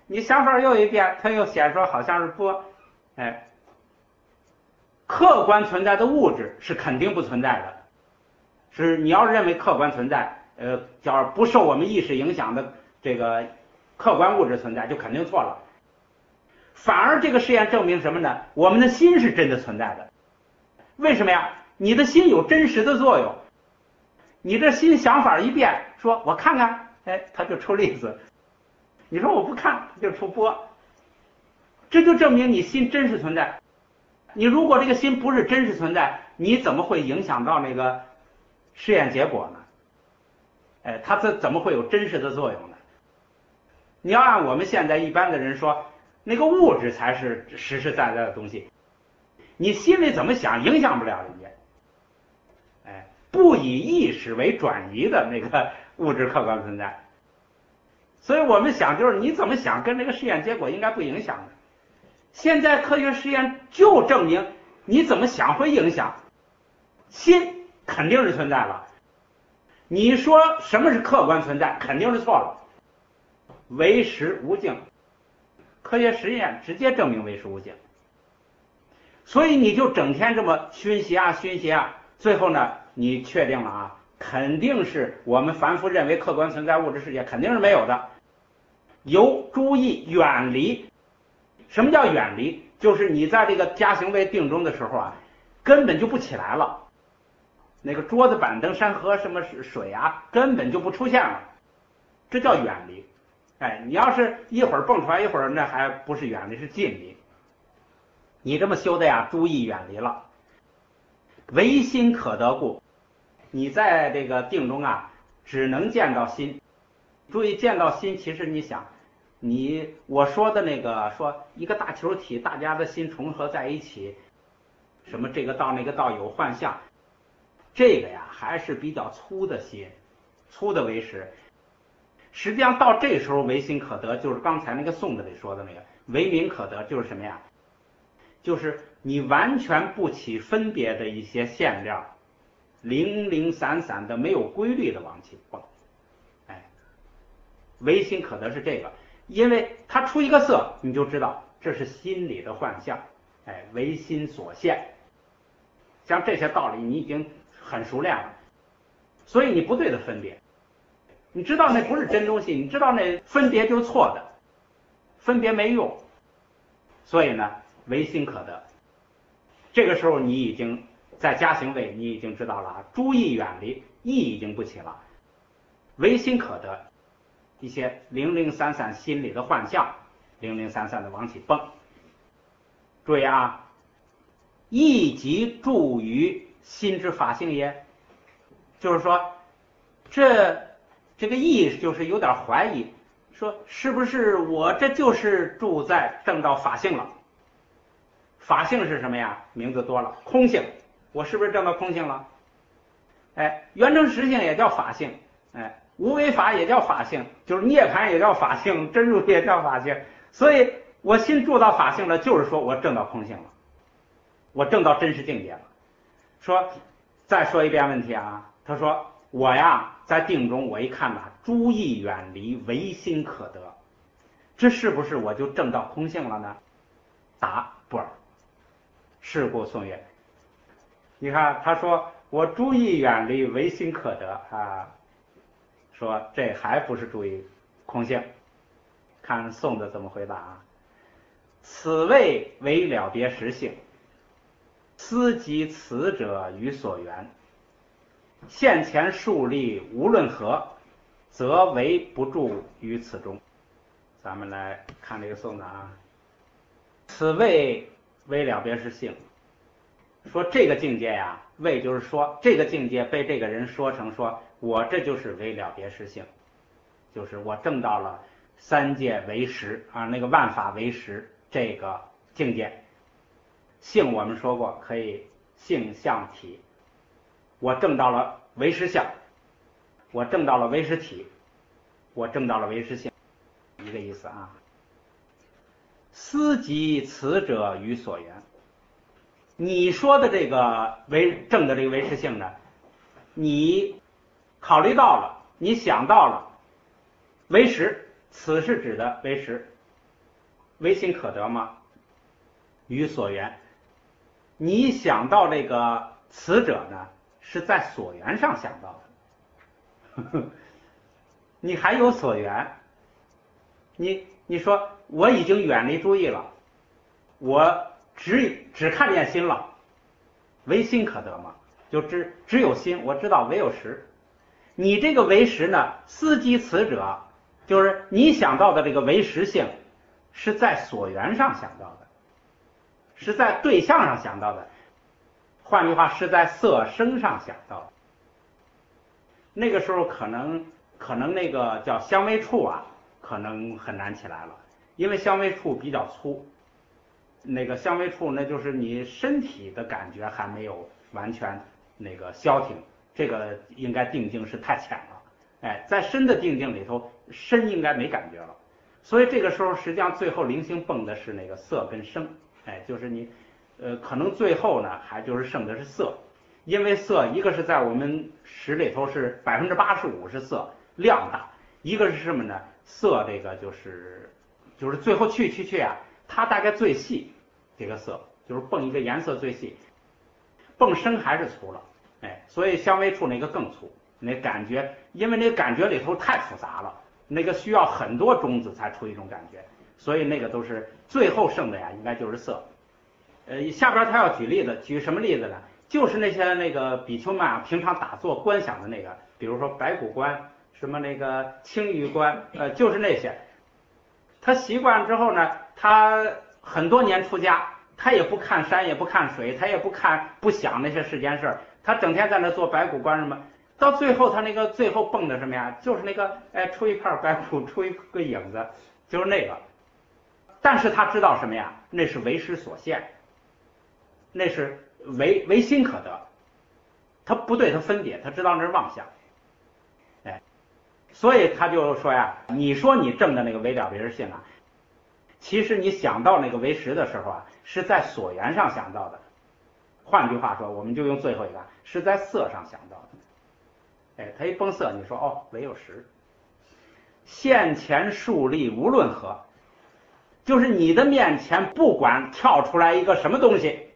你想法又一变，它又显说好像是波，哎，客观存在的物质是肯定不存在的，是你要认为客观存在，呃，叫不受我们意识影响的这个客观物质存在，就肯定错了。反而这个实验证明什么呢？我们的心是真的存在的。为什么呀？你的心有真实的作用，你这心想法一变，说我看看，哎，它就出粒子。你说我不看，它就出波。这就证明你心真实存在。你如果这个心不是真实存在，你怎么会影响到那个实验结果呢？哎，它这怎么会有真实的作用呢？你要按我们现在一般的人说，那个物质才是实实在在的东西，你心里怎么想影响不了人家。哎，不以意识为转移的那个物质客观存在。所以我们想就是你怎么想跟这个实验结果应该不影响的。现在科学实验就证明你怎么想会影响，心肯定是存在了。你说什么是客观存在，肯定是错了。唯实无境，科学实验直接证明唯实无境。所以你就整天这么熏习啊熏习啊，最后呢你确定了啊，肯定是我们凡夫认为客观存在物质世界肯定是没有的。由注意远离。什么叫远离？就是你在这个加行位定中的时候啊，根本就不起来了。那个桌子板凳山河什么水啊，根本就不出现了，这叫远离。哎，你要是一会儿蹦出来一会儿，那还不是远离，是近离。你这么修的呀，注意远离了。唯心可得故，你在这个定中啊，只能见到心。注意见到心，其实你想，你我说的那个说一个大球体，大家的心重合在一起，什么这个道那个道有幻象，这个呀还是比较粗的心，粗的唯识。实际上到这时候唯心可得，就是刚才那个颂子里说的那个唯名可得，就是什么呀？就是你完全不起分别的一些线料，零零散散的没有规律的往起蹦。哎，唯心可得是这个，因为它出一个色，你就知道这是心理的幻象。哎，唯心所现。像这些道理你已经很熟练了，所以你不对的分别，你知道那不是真东西，你知道那分别就是错的，分别没用。所以呢，唯心可得。这个时候你已经在加行位，你已经知道了，诸意远离，意已经不起了，唯心可得，一些零零散散心理的幻象，零零散散的往起蹦。注意啊，意即注于心之法性也，就是说，这这个意就是有点怀疑，说是不是我这就是住在证到法性了？法性是什么呀？名字多了，空性，我是不是证到空性了？哎，圆成实性也叫法性，哎，无为法也叫法性，就是涅槃也叫法性，真如也叫法性。所以我心住到法性了，就是说我证到空性了，我证到真实境界了。说，再说一遍问题啊，他说我呀在定中，我一看呐，诸意远离，唯心可得，这是不是我就证到空性了呢？答不尔。是故宋曰，你看他说我诸意远离，唯心可得啊，说这还不是注意空性。看宋子怎么回答啊？此谓为了别实性，思及此者与所缘，现前数例无论何，则为不住于此中。咱们来看这个宋子啊，此谓为了别实性，说这个境界呀，谓就是说这个境界被这个人说成说我这就是为了别实性，就是我证到了三界为实啊，那个万法为实这个境界。性我们说过可以性相体，我证到了唯实相，我证到了唯实体，我证到了唯实性，一个意思啊。思及此者与所缘，你说的这个唯证的这个唯实性呢，你考虑到了，你想到了唯实，此是指的唯实， 唯心可得吗？于所缘。你想到这个此者呢，是在所缘上想到的。呵呵，你还有所缘，你你说我已经远离诸意了，我只只看见心了，唯心可得吗？就只只有心，我知道唯有实。你这个唯实呢，思及此者，就是你想到的这个唯实性，是在所缘上想到的，是在对象上想到的，换句话是在色声上想到的。那个时候可能可能那个叫香味触啊，可能很难起来了，因为香味触比较粗。那个香味触，那就是你身体的感觉还没有完全那个消停，这个应该定境是太浅了。哎，在深的定境里头，身应该没感觉了。所以这个时候实际上最后灵性蹦的是那个色跟声，哎，就是你呃可能最后呢还就是剩的是色，因为色一个是在我们识里头是百分之八十五是色量大，一个是什么呢？色这个就是就是最后去去去啊，它大概最细，这个色就是蹦一个颜色最细，蹦声还是粗了，哎，所以香味触那个更粗，那感觉因为那个感觉里头太复杂了，那个需要很多种子才出一种感觉，所以那个都是最后剩的呀，应该就是色。呃，下边他要举例子，举什么例子呢？就是那些那个比丘们啊，平常打坐观想的那个，比如说白骨观，什么那个青鱼观，呃，就是那些。他习惯之后呢，他很多年出家，他也不看山，也不看水，他也不看不想那些世间事儿，他整天在那做白骨观什么。到最后他那个最后蹦的什么呀？就是那个哎，出一片白骨，出一个影子，就是那个。但是他知道什么呀？那是为师所现，那是唯唯心可得，他不对他分别，他知道那是妄想。哎，所以他就说呀，你说你证的那个唯了别实性啊，其实你想到那个为实的时候啊，是在所缘上想到的。换句话说，我们就用最后一个，是在色上想到的。哎，他一崩色，你说哦，唯有实。现前树立无论何，就是你的面前不管跳出来一个什么东西，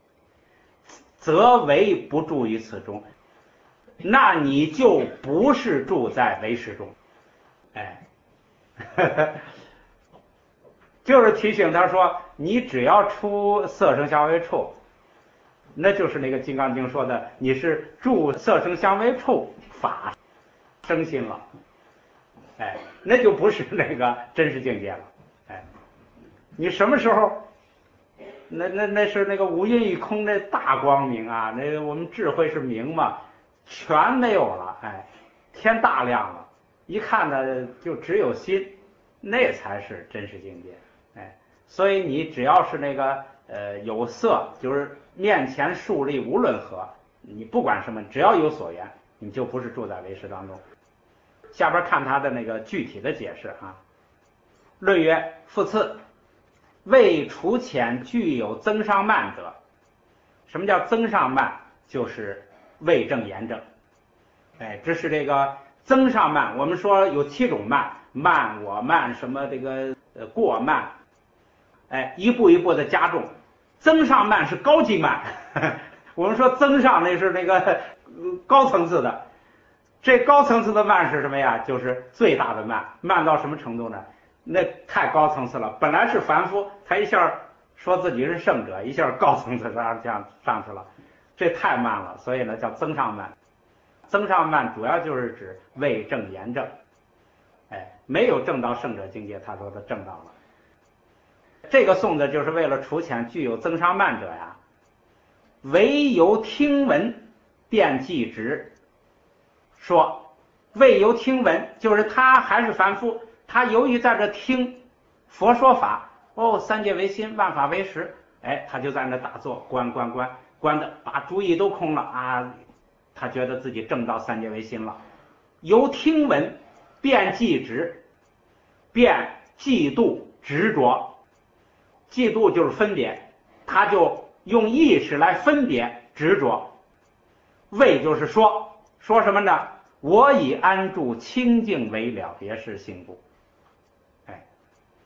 则唯不住于此中，那你就不是住在唯识中。哎，呵呵，就是提醒他说，你只要出色声香味触，那就是那个《金刚经》说的，你是住色声香味触法生心了，哎，那就不是那个真实境界了。哎，你什么时候？那那那是那个无因与空那大光明啊，那个我们智慧是明嘛，全没有了，哎，天大亮了，一看呢就只有心，那才是真实境界。哎，所以你只要是那个呃有色，就是面前树立无论何，你不管什么，只要有所缘，你就不是住在唯识当中。下边看他的那个具体的解释啊。论曰：复次，未除浅具有增上慢者。什么叫增上慢？就是未正言正。哎，这是这个增上慢。我们说有七种慢，慢我慢什么这个呃过慢，哎，一步一步的加重。增上慢是高级慢，呵呵，我们说增上那是那个、呃、高层次的。这高层次的慢是什么呀？就是最大的慢，慢到什么程度呢？那太高层次了。本来是凡夫，他一下说自己是圣者，一下高层次上上上去了，这太慢了。所以呢，叫增上慢。增上慢主要就是指未正言正，哎，没有证到圣者境界，他说他证到了。这个颂的就是为了除浅具有增上慢者呀，唯由听闻便即直。说未由听闻，就是他还是凡夫，他由于在这听佛说法，哦，三界为心，万法为实，哎，他就在那打坐，观观观观的把诸意都空了啊，他觉得自己证到三界为心了。由听闻便即直，便嫉妒执着，嫉妒就是分别，他就用意识来分别执着。谓就是说，说什么呢？我以安住清净为了别是性故。哎，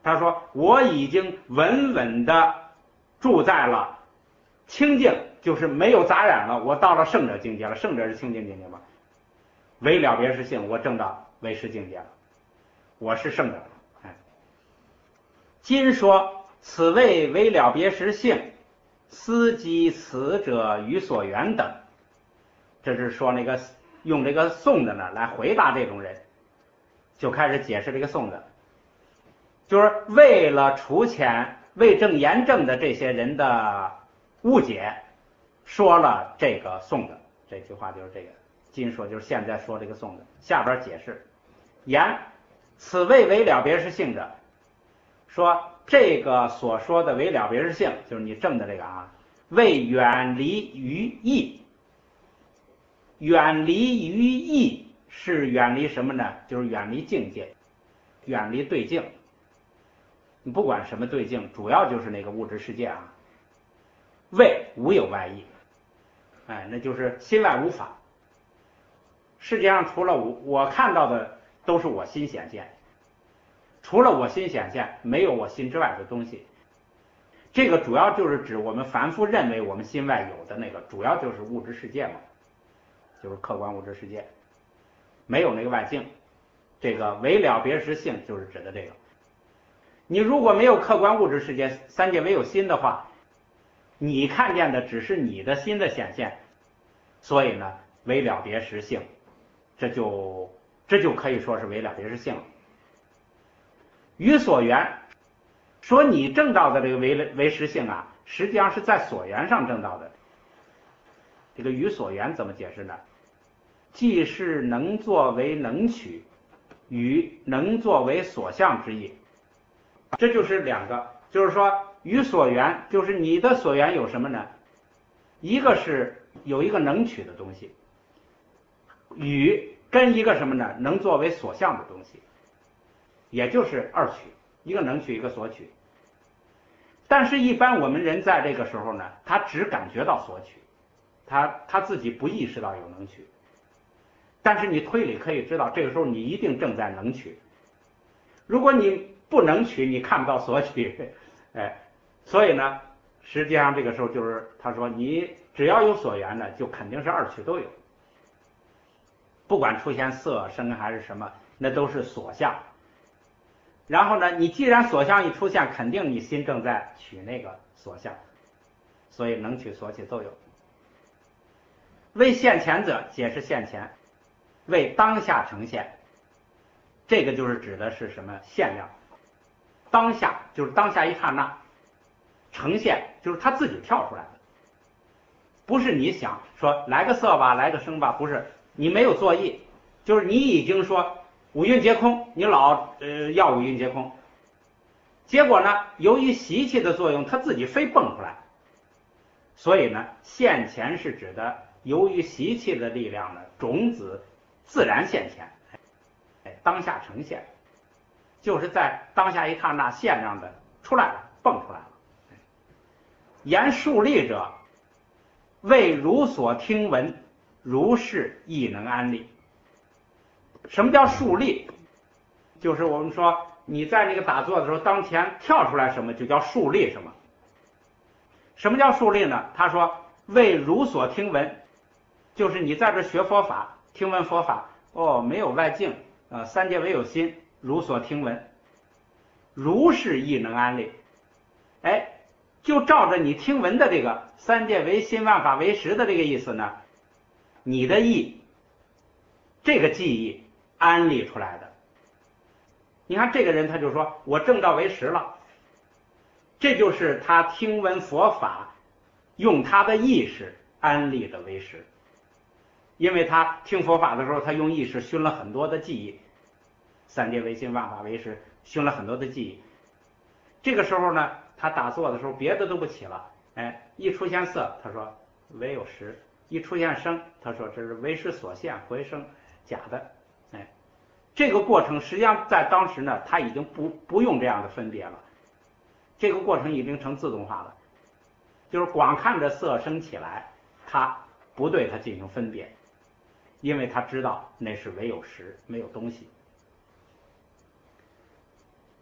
他说我已经稳稳的住在了清净，就是没有杂染了，我到了圣者境界了。圣者是清净境界吗？唯了别实性，我证到唯识境界了，我是圣者了。哎，今说此谓唯了别实性，思及此者与所缘等。这是说那个用这个颂的呢来回答这种人，就开始解释这个颂的，就是为了除遣未证言证的这些人的误解，说了这个颂的。这句话就是这个今说，就是现在说这个颂的。下边解释言此谓唯了别实性者，说这个所说的唯了别实性，就是你证的这个啊，为远离于义。远离于义是远离什么呢？就是远离境界，远离对境。你不管什么对境，主要就是那个物质世界啊。为无有外意，哎，那就是心外无法。世界上除了我我看到的都是我心显现，除了我心显现，没有我心之外的东西。这个主要就是指我们凡夫认为我们心外有的那个，主要就是物质世界嘛，就是客观物质世界，没有那个外境。这个唯了别实性就是指的这个。你如果没有客观物质世界，三界唯有心的话，你看见的只是你的心的显现，所以呢，唯了别实性，这就这就可以说是唯了别实性了。与所缘，说你证到的这个唯唯实性啊，实际上是在所缘上证到的。这个与所缘怎么解释呢？既是能作为能取，与能作为所相之意。这就是两个，就是说与所缘，就是你的所缘有什么呢？一个是有一个能取的东西，与跟一个什么呢？能作为所相的东西，也就是二取，一个能取，一个所取。但是一般我们人在这个时候呢，他只感觉到所取，他他自己不意识到有能取。但是你推理可以知道，这个时候你一定正在能取。如果你不能取，你看不到所取，哎，所以呢，实际上这个时候就是他说，你只要有所缘呢，就肯定是二取都有。不管出现色声还是什么，那都是所相。然后呢，你既然所相一出现，肯定你心正在取那个所相，所以能取所取都有。为现前者，解释现前，为当下呈现，这个就是指的是什么现量？当下就是当下一刹那，呈现就是它自己跳出来的，不是你想说来个色吧，来个声吧，不是，你没有作意，就是你已经说五蕴皆空，你老呃要五蕴皆空，结果呢，由于习气的作用，它自己非蹦出来，所以呢，现前是指的由于习气的力量呢，种子自然现前，哎，当下呈现，就是在当下一刹那现量的出来了，蹦出来了。言树立者，为如所听闻，如是亦能安立。什么叫树立？就是我们说你在那个打坐的时候，当前跳出来什么就叫树立什么。什么叫树立呢？他说为如所听闻，就是你在这学佛法，听闻佛法，哦，没有外境，呃，三界唯有心，如所听闻，如是亦能安立。哎，就照着你听闻的这个三界唯心万法唯识的这个意思呢，你的意，这个记忆安立出来的。你看这个人他就说我证到唯识了，这就是他听闻佛法用他的意识安立的唯识。因为他听佛法的时候，他用意识熏了很多的记忆，三界唯心万法唯识熏了很多的记忆。这个时候呢，他打坐的时候别的都不起了，哎，一出现色，他说唯有识；一出现声，他说这是唯识所现回声，假的。哎，这个过程实际上在当时呢，他已经不不用这样的分别了，这个过程已经成自动化了，就是光看着色声起来，他不对它进行分别，因为他知道那是唯有识，没有东西。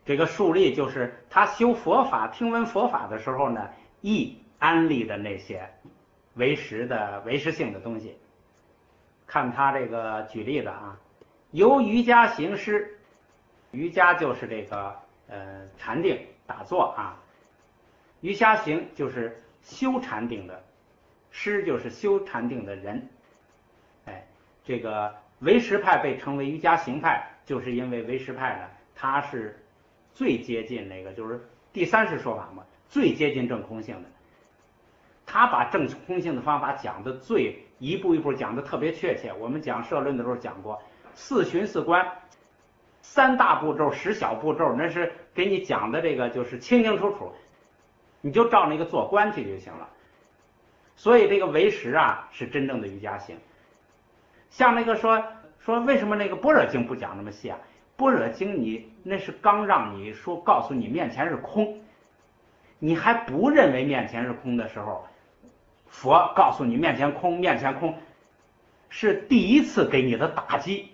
这个树立就是他修佛法、听闻佛法的时候呢，亦安立的那些唯识的唯识性的东西。看他这个举例的啊，由瑜伽行施，瑜伽就是这个呃禅定打坐啊，瑜伽行就是修禅定的，施就是修禅定的人。哎，这个唯识派被称为瑜伽行派，就是因为唯识派呢，它是最接近那个就是第三世说法嘛，最接近正空性的。他把正空性的方法讲的最一步一步讲的特别确切。我们讲社论的时候讲过，四循四观，三大步骤十小步骤，那是给你讲的这个就是清清楚楚，你就照那个做观去就行了。所以这个唯识啊是真正的瑜伽行。像那个说说为什么那个般若经不讲那么细啊？般若经你那是刚让你说告诉你面前是空，你还不认为面前是空的时候，佛告诉你面前空，面前空，是第一次给你的打击。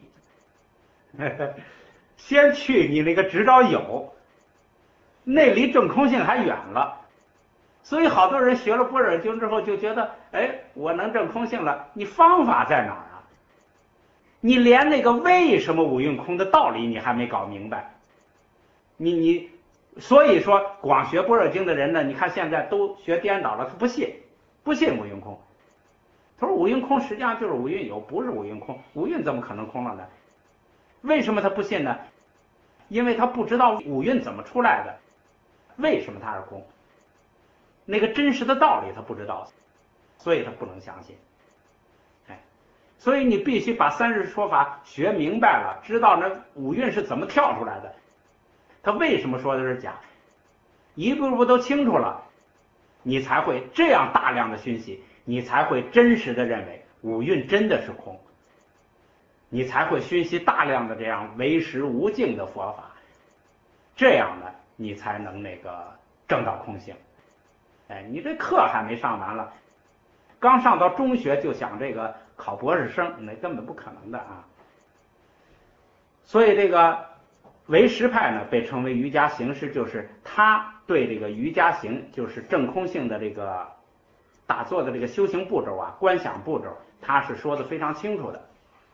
先去你那个执着有，那离正空性还远了。所以好多人学了般若经之后就觉得，哎，我能正空性了，你方法在哪儿啊？你连那个为什么五蕴空的道理你还没搞明白。你你所以说光学般若经的人呢，你看现在都学颠倒了，他不信，不信五蕴空。他说五蕴空实际上就是五蕴有，不是五蕴空，五蕴怎么可能空了呢？为什么他不信呢？因为他不知道五蕴怎么出来的，为什么它是空，那个真实的道理他不知道，所以他不能相信。哎，所以你必须把三世说法学明白了，知道那五蕴是怎么跳出来的，他为什么说的是假，一步步都清楚了，你才会这样大量的熏习，你才会真实的认为五蕴真的是空，你才会熏习大量的这样唯识无境的佛法，这样呢，你才能那个证到空性。哎，你这课还没上完了，刚上到中学就想这个考博士生，那根本不可能的啊。所以这个唯识派呢，被称为瑜伽行师，就是他对这个瑜伽行，就是正空性的这个打坐的这个修行步骤啊、观想步骤，他是说的非常清楚的。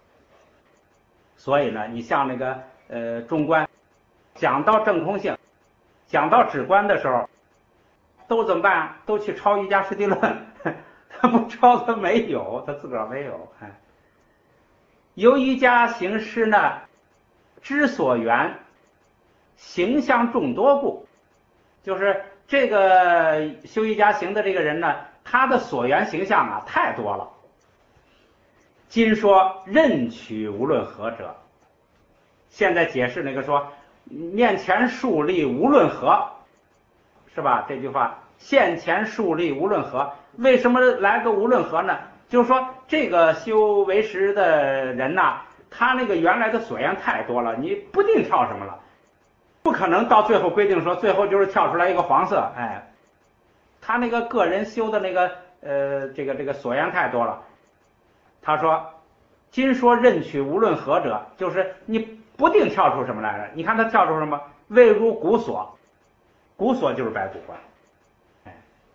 所以呢，你像那个呃中观讲到正空性，讲到止观的时候，都怎么办？都去抄瑜伽师地论，他不抄他没有，他自个儿没有。哎，由瑜伽行师呢，之所缘，形象众多故，就是这个修瑜伽行的这个人呢，他的所缘形象啊太多了。今说任取无论何者，现在解释那个说面前树立无论何，是吧？这句话现前树立无论何，为什么来个无论何呢？就是说这个修唯识的人呐、啊，他那个原来的所缘太多了，你不定跳什么了，不可能到最后规定说最后就是跳出来一个黄色。哎，他那个个人修的那个呃这个这个所缘太多了。他说今说任取无论何者，就是你不定跳出什么来了。你看他跳出什么？未如古所，古所就是白骨观。哎，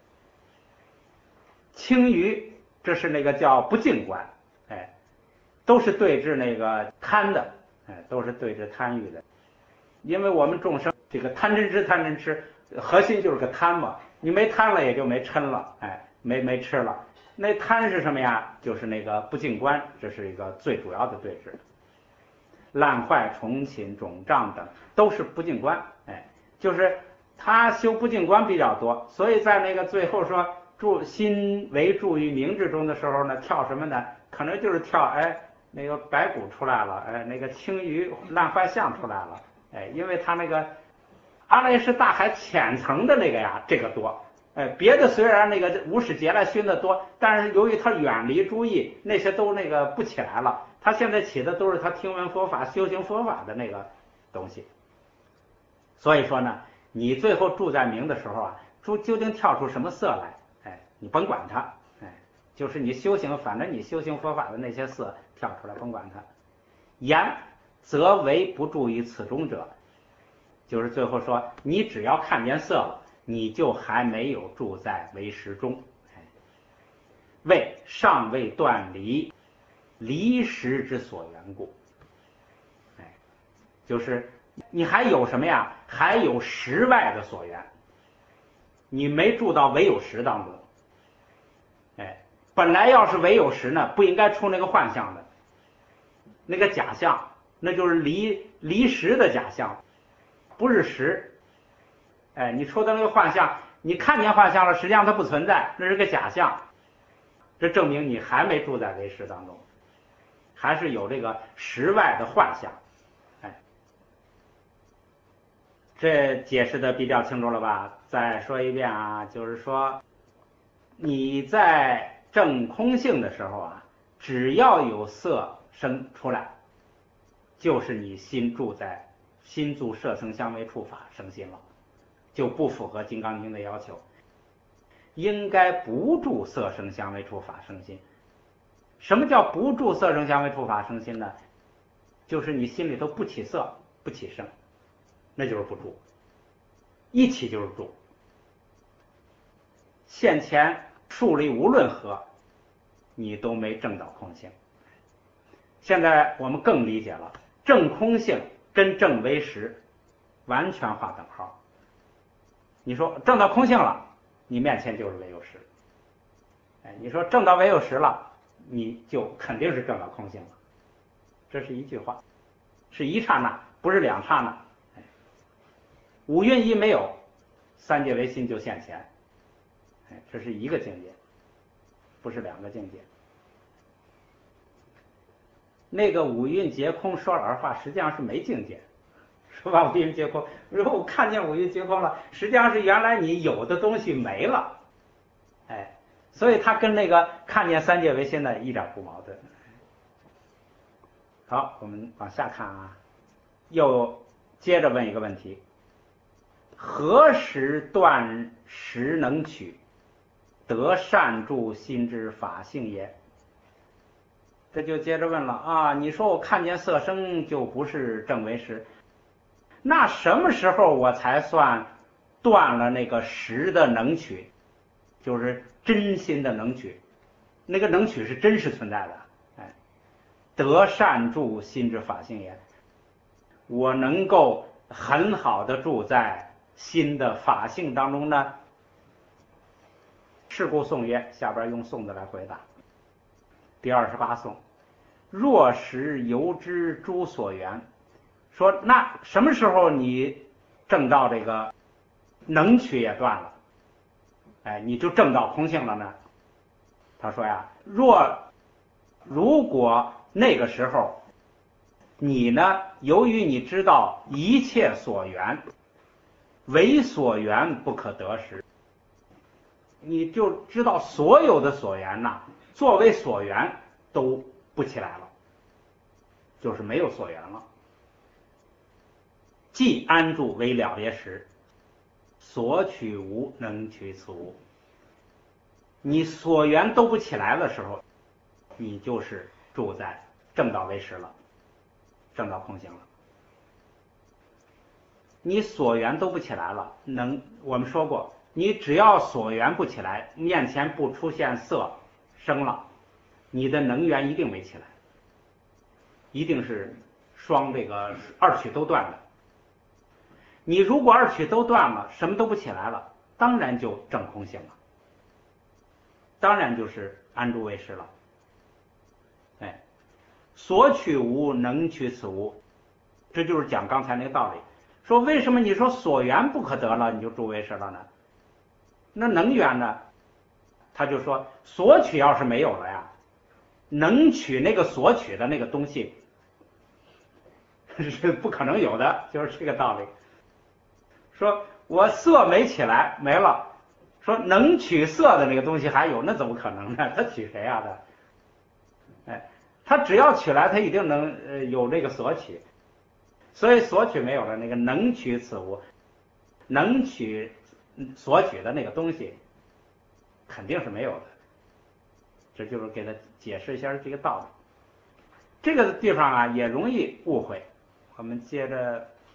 青鱼，这是那个叫不净观。哎，都是对治那个贪的。哎，都是对治贪欲的。因为我们众生这个贪嗔痴贪嗔痴，核心就是个贪嘛。你没贪了也就没嗔了，哎，没没吃了。那贪是什么呀？就是那个不净观，这是一个最主要的对治。烂坏、重侵、肿胀等都是不净观。哎，就是他修不净观比较多，所以在那个最后说住心为住于明之中的时候呢，跳什么呢？可能就是跳哎那个白骨出来了，哎那个青鱼烂坏相出来了，哎，因为他那个阿赖耶大海浅层的那个呀，这个多。哎，别的虽然那个无始劫来熏的多，但是由于他远离诸意，那些都那个不起来了。他现在起的都是他听闻佛法、修行佛法的那个东西。所以说呢，你最后住在明的时候啊，住究竟跳出什么色来？哎，你甭管它，哎，就是你修行，反正你修行佛法的那些色跳出来，甭管它。言则为不住于此中者。 就是最后说，你只要看见色了，你就还没有住在为识中。为尚未断离，离识之所缘故。哎，就是你还有什么呀？还有识外的所缘，你没住到唯有识当中。哎，本来要是唯有识呢，不应该出那个幻象的，那个假象，那就是离离识的假象，不是识。哎，你出的那个幻象，你看见幻象了，实际上它不存在，那是个假象。这证明你还没住在为识当中，还是有这个识外的幻象。哎，这解释的比较清楚了吧？再说一遍啊，就是说你在证空性的时候啊，只要有色生出来，就是你心住在心住色声香味触法生心了，就不符合金刚经的要求。应该不住色声香味触法生心。什么叫不住色声香味触法生心呢？就是你心里头不起色不起声，那就是不住。一起就是住。现前数理无论何，你都没证到空性。现在我们更理解了，证空性跟证为识完全划等号。你说证到空性了，你面前就是唯有识。哎，你说证到唯有识了，你就肯定是证到空性了。这是一句话，是一刹那，不是两刹那。哎，五蕴一没有，三界唯心就现前。哎，这是一个境界，不是两个境界。那个五蕴皆空说老实话，实际上是没境界。说吧，五蕴皆空，如果我看见五蕴皆空了，实际上是原来你有的东西没了。哎，所以它跟那个看见三界唯心呢一点不矛盾。好，我们往下看啊，又接着问一个问题：何时断识能取，得善住心之法性也？这就接着问了啊，你说我看见色声就不是正为识，那什么时候我才算断了那个识的能取，就是真心的能取？那个能取是真实存在的。哎，得善住心之法性也，我能够很好的住在心的法性当中呢？是故颂曰，下边用颂字来回答。第二十八颂，若识由之诸所缘，说那什么时候你证到这个能取也断了，哎，你就证到空性了呢？他说呀，若如果那个时候你呢，由于你知道一切所缘唯所缘不可得识，你就知道所有的所缘呐，作为所缘都不起来了，就是没有所缘了。既安住为了别识，所取无能取此无。你所缘都不起来的时候，你就是住在正道为识了，正道空性了。你所缘都不起来了，能我们说过，你只要所缘不起来，面前不出现色声了，你的能缘一定没起来，一定是双这个二取都断的。你如果二取都断了，什么都不起来了，当然就证空性了，当然就是安住为识了。哎，所取无能取此无，这就是讲刚才那个道理。说为什么你说所缘不可得了，你就住为识了呢？那能缘呢？他就说所取要是没有了呀，能取那个所取的那个东西是不可能有的，就是这个道理。说我色没起来没了，说能取色的那个东西还有，那怎么可能呢？他取谁啊？他，哎，他只要取来，他一定能呃有这个所取，所以所取没有了，那个能取此无，能取所取的那个东西肯定是没有的。这就是给他解释一下这个道理。这个地方啊也容易误会，我们接着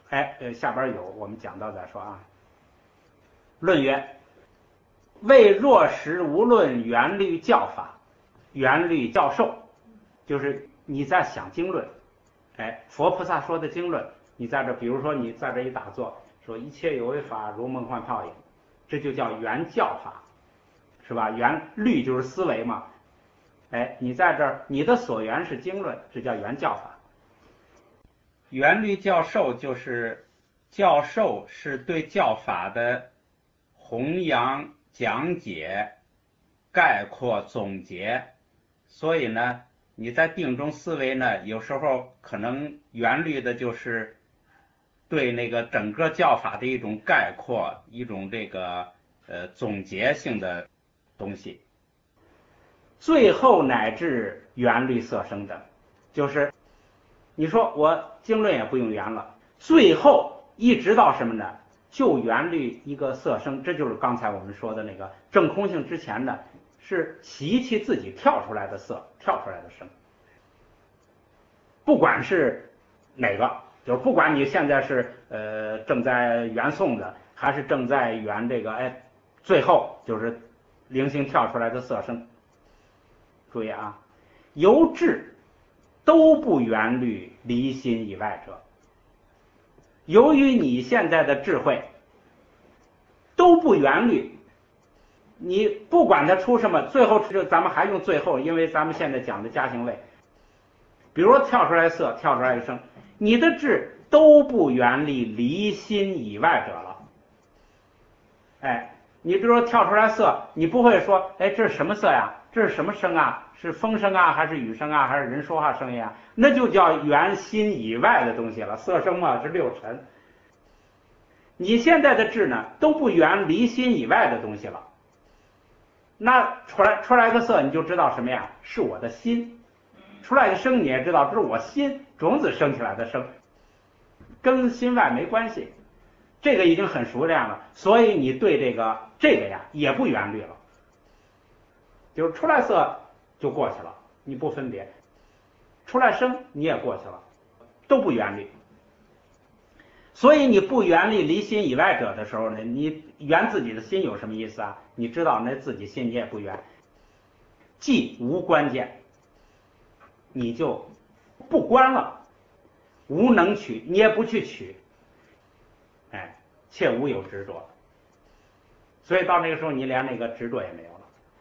哎，呃，下边有我们讲到再说啊。论曰：为若实无论原律教法，原律教授，就是你在想经论，哎，佛菩萨说的经论，你在这，比如说你在这一打坐，说一切有为法如梦幻泡影，这就叫原教法，是吧？原律就是思维嘛，哎，你在这儿，你的所缘是经论，这叫原教法。原律教授就是教授是对教法的弘扬、讲解、概括、总结，所以呢，你在定中思维呢，有时候可能原律的就是对那个整个教法的一种概括，一种这个呃总结性的东西。最后乃至原律色声的，就是你说我经论也不用圆了，最后一直到什么呢？就原律一个色声，这就是刚才我们说的那个证空性之前呢，是习气自己跳出来的色，跳出来的声。不管是哪个，就是不管你现在是呃正在圆诵的，还是正在圆这个，哎，最后就是灵性跳出来的色声。注意啊，由智都不原律离心以外者，由于你现在的智慧都不原律，你不管它出什么，最后就咱们还用最后，因为咱们现在讲的加行位，比如说跳出来色，跳出来一声，你的智都不原律离心以外者了。哎，你比如说跳出来色，你不会说，哎，这是什么色呀？这是什么声啊？是风声啊，还是雨声啊，还是人说话声音啊？那就叫原心以外的东西了。色声嘛是六尘，你现在的智呢都不原离心以外的东西了。那出来出来个色，你就知道什么呀？是我的心。出来个声，你也知道这是我心种子生起来的声，跟心外没关系。这个已经很熟练了，所以你对这个这个呀也不原律了。就是出来色就过去了，你不分别；出来声你也过去了，都不原律。所以你不原律离心以外者的时候呢，你原自己的心有什么意思啊？你知道那自己心你也不原，既无关键，你就不关了，无能取，你也不去取，哎，切无有执着。所以到那个时候，你连那个执着也没有了。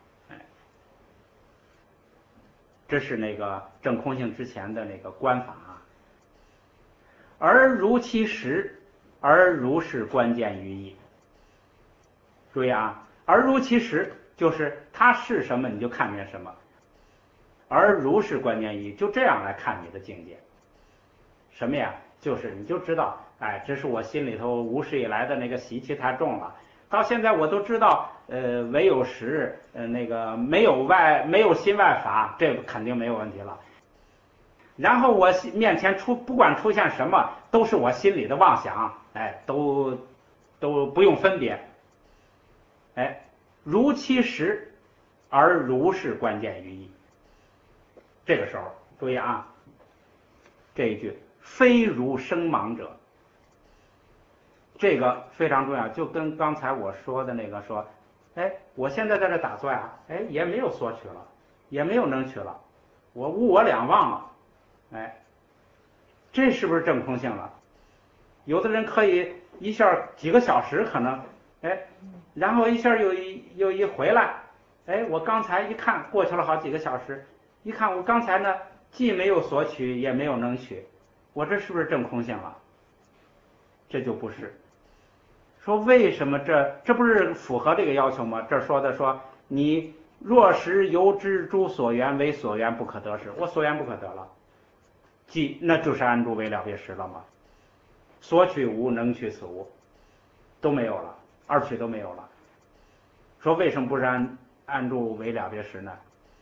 这是那个证空性之前的那个观法啊。而如其实，而如是关键于意。注意啊，而如其实就是它是什么你就看见什么，而如是关键于意，就这样来看你的境界。什么呀？就是你就知道，哎，这是我心里头无始以来的那个习气太重了。到现在我都知道，呃，唯有实，呃，那个没有外，没有心外法，这个肯定没有问题了。然后我面前出，不管出现什么，都是我心里的妄想，哎，都都不用分别，哎，如其实，而如是关键于意。这个时候注意啊，这一句非如生盲者。这个非常重要，就跟刚才我说的那个说，哎，我现在在这打坐呀，哎，也没有索取了，也没有能取了，我无我两忘了，哎，这是不是证空性了？有的人可以一下几个小时可能，哎，然后一下又一又一回来，哎，我刚才一看过去了好几个小时，一看我刚才呢既没有索取也没有能取，我这是不是证空性了？这就不是。说为什么这这不是符合这个要求吗？这说的说你若实由知诸所缘为所缘不可得时，我所缘不可得了，即那就是安住为了别时了吗？所取无，能取此无，都没有了，二取都没有了。说为什么不是安安住为了别时呢？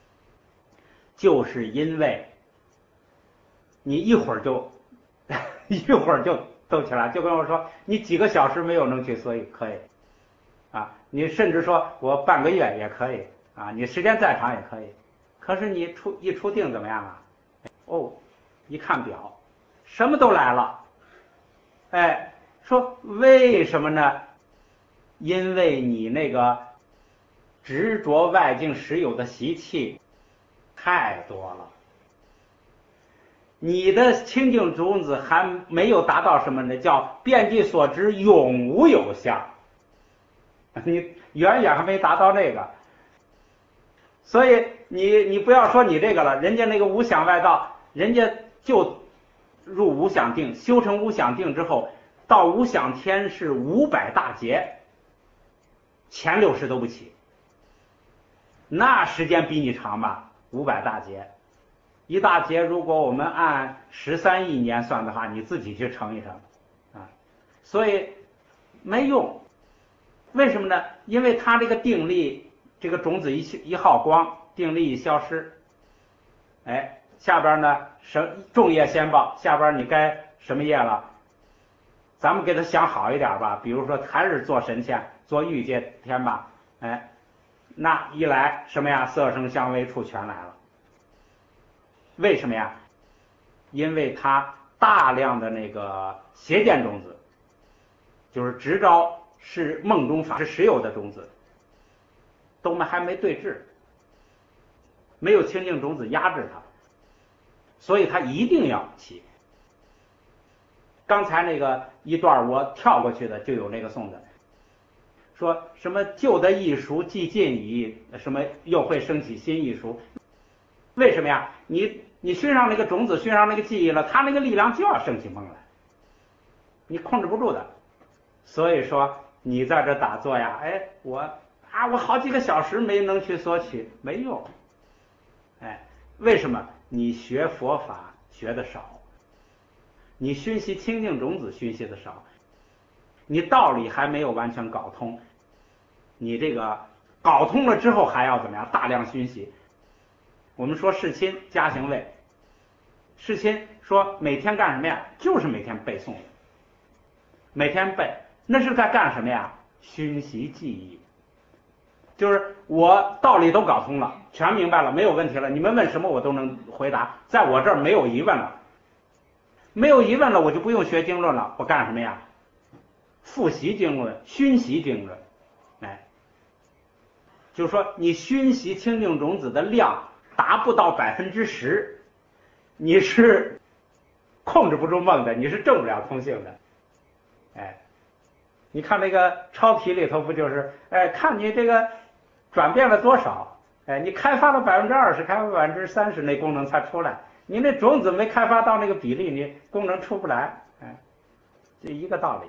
就是因为你一会儿就一会儿就都起来，就跟我说你几个小时没有能取，所以可以啊，你甚至说我半个月也可以啊，你时间再长也可以。可是你出一出定怎么样啊？哦，一看表，什么都来了， 哎，说为什么呢？因为你那个执着外境实有的习气太多了，你的清净种子还没有达到什么呢？叫遍计所知永无有相，你远远还没达到那个。所以你你不要说你这个了，人家那个无想外道，人家就入无想定，修成无想定之后，到无想天是五百大劫，前六十都不起，那时间比你长吧？五百大劫，一大劫如果我们按十三亿年算的话，你自己去乘一乘啊。所以没用，为什么呢？因为它这个定力，这个种子一一耗光，定力一消失，哎，下边呢什众业先报，下边你该什么业了？咱们给他想好一点吧，比如说还是做神仙，做欲界天吧，哎，那一来什么呀？色声香味触全来了。为什么呀？因为它大量的那个邪见种子，就是直招是梦中法是实有的种子，都还没对治，没有清净种子压制它，所以它一定要起。刚才那个一段我跳过去的就有那个颂的，说什么旧的艺熟既尽矣，什么又会升起新艺熟。为什么呀？你你熏上那个种子，熏上那个记忆了，它那个力量就要升起梦来，你控制不住的。所以说你在这打坐呀，哎，我啊我好几个小时没能去索取，没用。哎，为什么？你学佛法学的少，你熏习清净种子熏习的少，你道理还没有完全搞通，你这个搞通了之后还要怎么样？大量熏习。我们说世亲加行位，世亲说每天干什么呀？就是每天背诵，每天背，那是在干什么呀？熏习记忆。就是我道理都搞通了，全明白了，没有问题了，你们问什么我都能回答，在我这儿没有疑问了，没有疑问了，我就不用学经论了，我干什么呀？复习经论，熏习经论。哎，就是说你熏习清净种子的量达不到百分之十，你是控制不住梦的，你是证不了通性的。哎，你看那个超题里头不就是，哎，看你这个转变了多少，哎，你开发了百分之二十，开发百分之三十，那功能才出来。你那种子没开发到那个比例，你功能出不来，哎，这一个道理。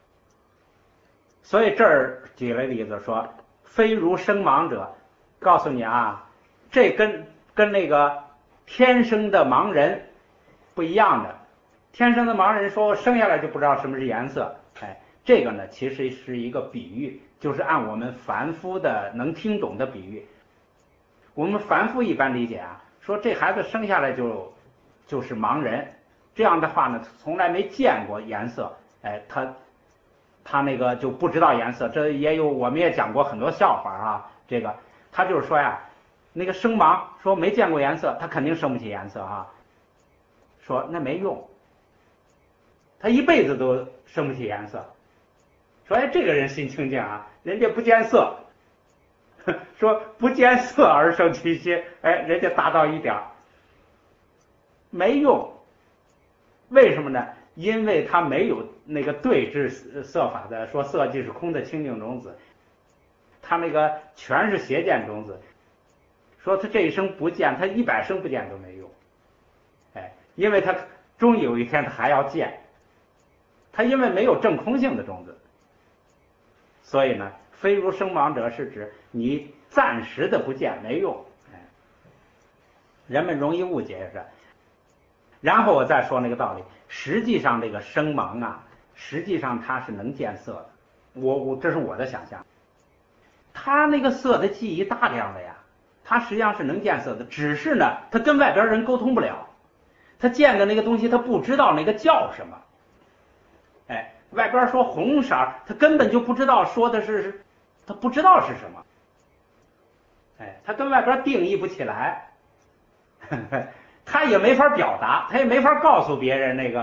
所以这儿举了例子说，非如生盲者，告诉你啊，这跟跟那个天生的盲人不一样的。天生的盲人说生下来就不知道什么是颜色，哎，这个呢其实是一个比喻，就是按我们凡夫的能听懂的比喻。我们凡夫一般理解啊，说这孩子生下来就就是盲人，这样的话呢，从来没见过颜色，哎，他他那个就不知道颜色。这也有，我们也讲过很多笑话啊。这个他就是说呀，那个生盲说没见过颜色，他肯定生不起颜色啊。说那没用，他一辈子都生不起颜色。说哎，这个人心清净啊，人家不见色，说不见色而生其心，哎，人家达到一点，没用。为什么呢？因为他没有那个对治色法的，说色即是空的清净种子，他那个全是邪见种子。说他这一生不见，他一百生不见都没用，哎，因为他终有一天他还要见，他因为没有正空性的种子，所以呢，非如生盲者是指你暂时的不见没用，哎，人们容易误解这。然后我再说那个道理，实际上这个生盲啊，实际上它是能见色的，我我这是我的想象，他那个色的记忆大量的呀，他实际上是能见色的，只是呢，他跟外边人沟通不了，他见的那个东西他不知道那个叫什么，哎，外边说红色，他根本就不知道说的是，他不知道是什么，哎，他跟外边定义不起来，呵呵，他也没法表达，他也没法告诉别人那个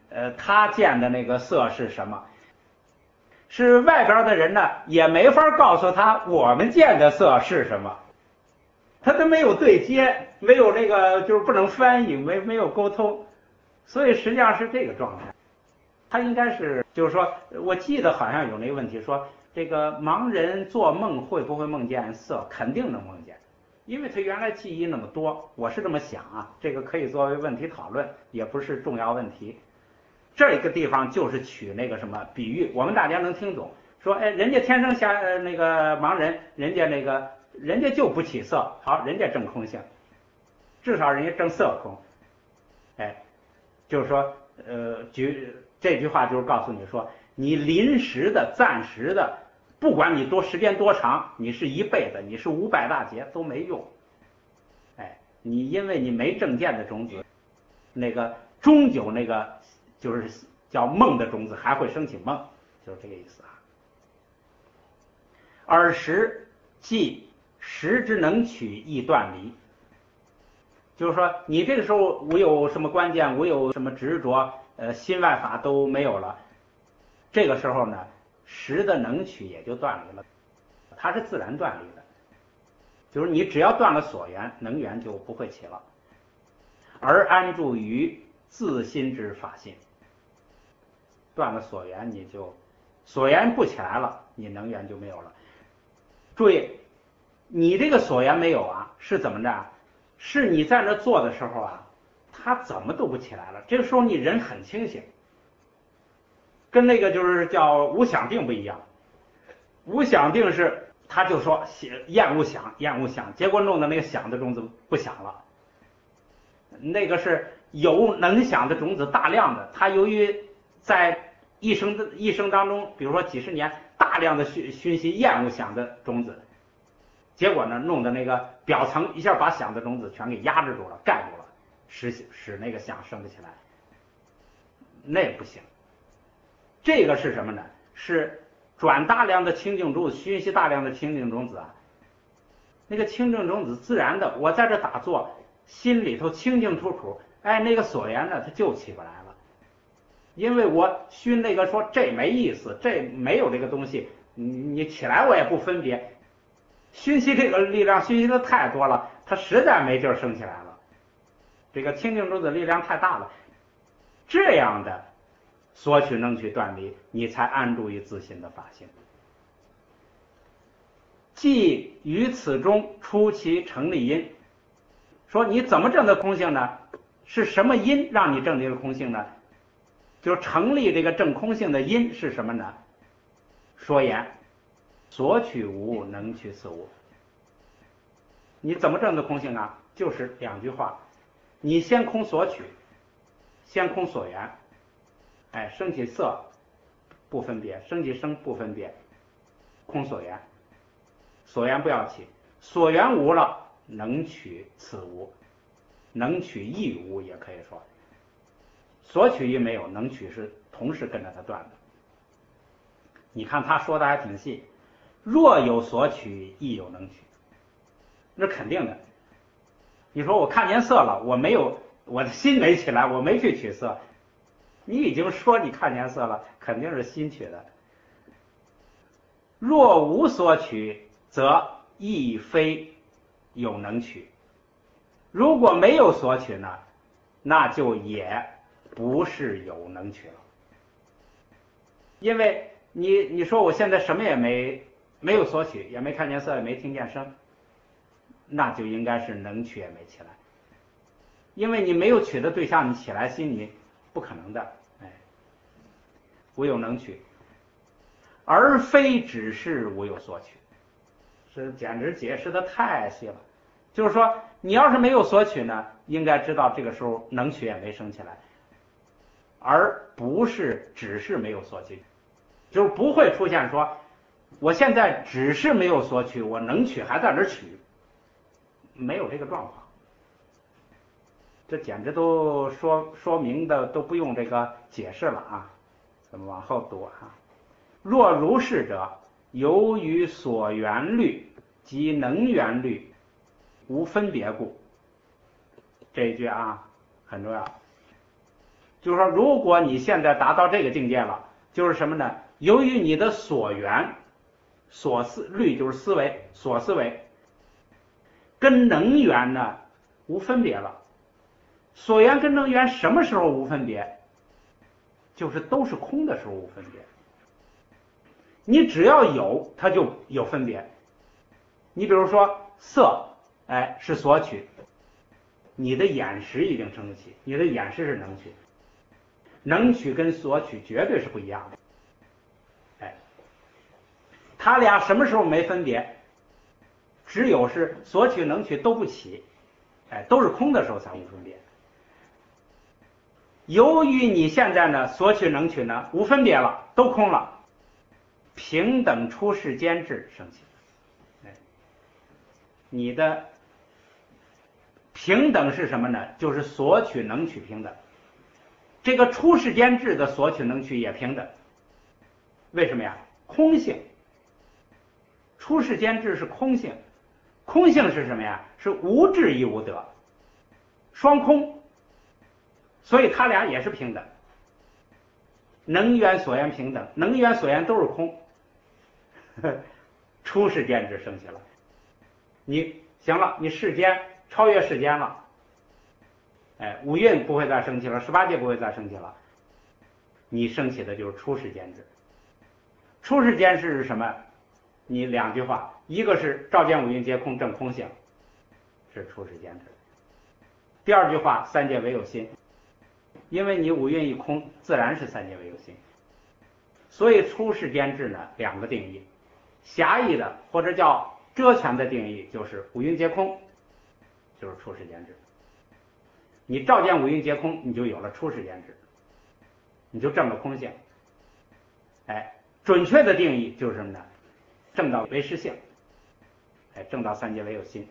呃，他见的那个色是什么，是外边的人呢也没法告诉他我们见的色是什么，他都没有对接，没有那个就是不能翻译，没没有沟通，所以实际上是这个状态。他应该是就是说，我记得好像有那个问题说，这个盲人做梦会不会梦见色？肯定能梦见，因为他原来记忆那么多，我是这么想啊，这个可以作为问题讨论，也不是重要问题。这个地方就是取那个什么比喻，我们大家能听懂，说哎，人家天生下呃那个盲人，人家那个人家就不起色，好，人家证空性，至少人家证色空，哎，就是说呃举这句话就是告诉你说，你临时的暂时的，不管你多时间多长，你是一辈子，你是五百大劫都没用，哎，你因为你没正见的种子，那个终究那个就是叫梦的种子还会升起梦，就是这个意思啊。尔时即时之能取亦断离，就是说你这个时候无有什么关键，无有什么执着，呃，心外法都没有了，这个时候呢，时的能取也就断离了，它是自然断离的，就是你只要断了所缘，能缘就不会起了，而安住于自心之法性。断了所缘，你就所缘不起来了，你能缘就没有了。注意，你这个所缘没有啊，是怎么着？是你在那做的时候啊，它怎么都不起来了。这个时候你人很清醒，跟那个就是叫无想定不一样。无想定是他就说厌恶想，厌恶想，结果弄的那个想的种子不想了。那个是有能想的种子大量的，它由于在一生的一生当中，比如说几十年，大量的熏熏习厌恶想的种子，结果呢，弄的那个表层一下把想的种子全给压制住了，盖住了，使使那个想升不起来，那不行。这个是什么呢？是转大量的清净种子，熏习大量的清净种子啊。那个清净种子自然的，我在这打坐，心里头清清楚楚，哎，那个所缘呢，它就起不来了。因为我熏那个说这没意思，这没有这个东西，你你起来我也不分别，熏习这个力量熏习的太多了，它实在没劲儿升起来了。这个清净种子力量太大了，这样的所取能取断离，你才安住于自心的法性。即于此中出其成立因，说你怎么证得空性呢？是什么因让你证这个空性呢？就是成立这个证空性的因是什么呢？说言所取无能取此无。你怎么证得空性啊？就是两句话，你先空所取，先空所缘，哎，升起色不分别，升起声不分别，空所缘，所缘不要起，所缘无了，能取此无，能取亦无也可以说。所取亦没有，能取是同时跟着他断的。你看他说的还挺细，若有所取，亦有能取，那肯定的。你说我看见色了，我没有，我的心没起来，我没去取色，你已经说你看见色了，肯定是心取的。若无所取，则亦非有能取。如果没有所取呢，那就也不是有能取了。因为你你说我现在什么也没没有所取，也没看见色，也没听见声，那就应该是能取也没起来。因为你没有取的对象，你起来心你不可能的，哎，无有能取，而非只是无有所取，是简直解释的太细了。就是说，你要是没有所取呢，应该知道这个时候能取也没升起来，而不是只是没有所取，就是不会出现说我现在只是没有所取，我能取还在那儿取，没有这个状况。这简直都说说明的都不用这个解释了啊！咱们往后读啊。若如是者，由于所缘律及能缘律无分别故。这一句啊很重要， 就是说，如果你现在达到这个境界了，就是什么呢？由于你的所缘，所思虑就是思维，所思维跟能缘呢无分别了。所缘跟能缘什么时候无分别？就是都是空的时候无分别。你只要有，它就有分别。你比如说色，哎，是所取，你的眼识一定生得起，你的眼识是能取，能取跟所取绝对是不一样的。哎，他俩什么时候没分别？只有是所取能取都不起，哎，都是空的时候才无分别。由于你现在呢，所取能取呢无分别了，都空了，平等出世间智升起。哎，你的平等是什么呢？就是所取能取平等。这个出世间智的所取能取也平等。为什么呀？空性。出世间智是空性，空性是什么呀？是无智亦无得，双空，所以它俩也是平等。能缘所缘平等，能缘所缘都是空，出世间智升起了。你行了，你世间超越世间了，哎，五蕴不会再升起了，十八界不会再升起了，你升起的就是出世间智。出世间智是什么？你两句话，一个是照见五蕴皆空证空性，是出世间智。第二句话，三界唯有心，因为你五蕴一空，自然是三界唯有心。所以出世间智呢，两个定义，狭义的或者叫遮全的定义就是五蕴皆空，就是出世间智。你照见五蕴皆空，你就有了出世间智，你就证了空性。哎，准确的定义就是什么呢？证到唯识性，哎，证到三界唯有心。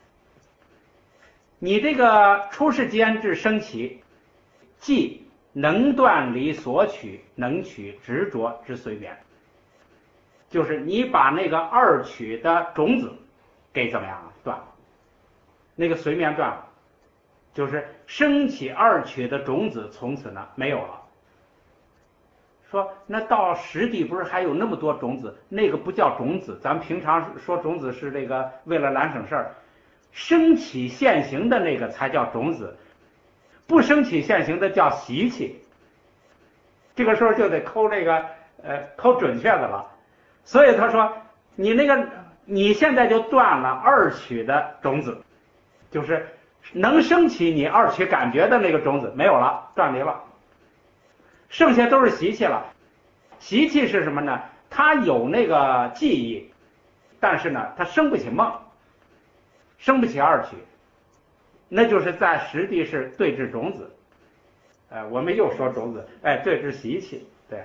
你这个出世间智升起，即能断离所取能取执着之随眠，就是你把那个二取的种子给怎么样了？断了，那个随眠断了，就是升起二取的种子从此呢没有了。说那到实地不是还有那么多种子？那个不叫种子，咱们平常说种子是这个为了懒省事儿，升起现行的那个才叫种子，不升起现行的叫习气。这个时候就得抠这个呃抠准确的了。所以他说你那个你现在就断了二取的种子，就是能升起你二取感觉的那个种子没有了，断离了。剩下都是习气了。习气是什么呢？它有那个记忆，但是呢，它生不起梦，生不起二取，那就是在实地是对治种子。呃，我们又说种子，哎，对治习气。对，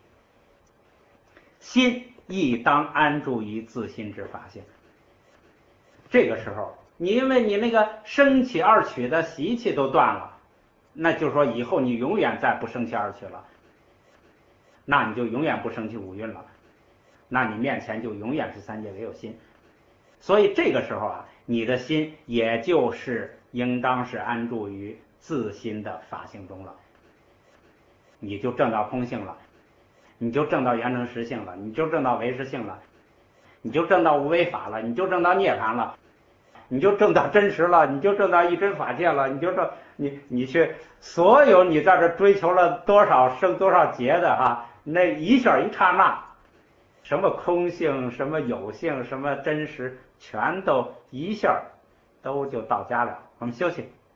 心亦当安住于自心之法性。这个时候，你因为你那个升起二取的习气都断了。那就是说以后你永远再不升起二取了，那你就永远不升起五蕴了，那你面前就永远是三界唯有心。所以这个时候啊，你的心也就是应当是安住于自心的法性中了，你就证到空性了，你就证到圆成实性了，你就证到唯识性了，你就证到无为法了，你就证到涅槃了，你就证到真实了，你就证到一真法界了，你就证你你去所有你在这追求了多少生多少劫的哈，那一下一刹那，什么空性什么有性什么真实，全都一下都就到家了。我们休息。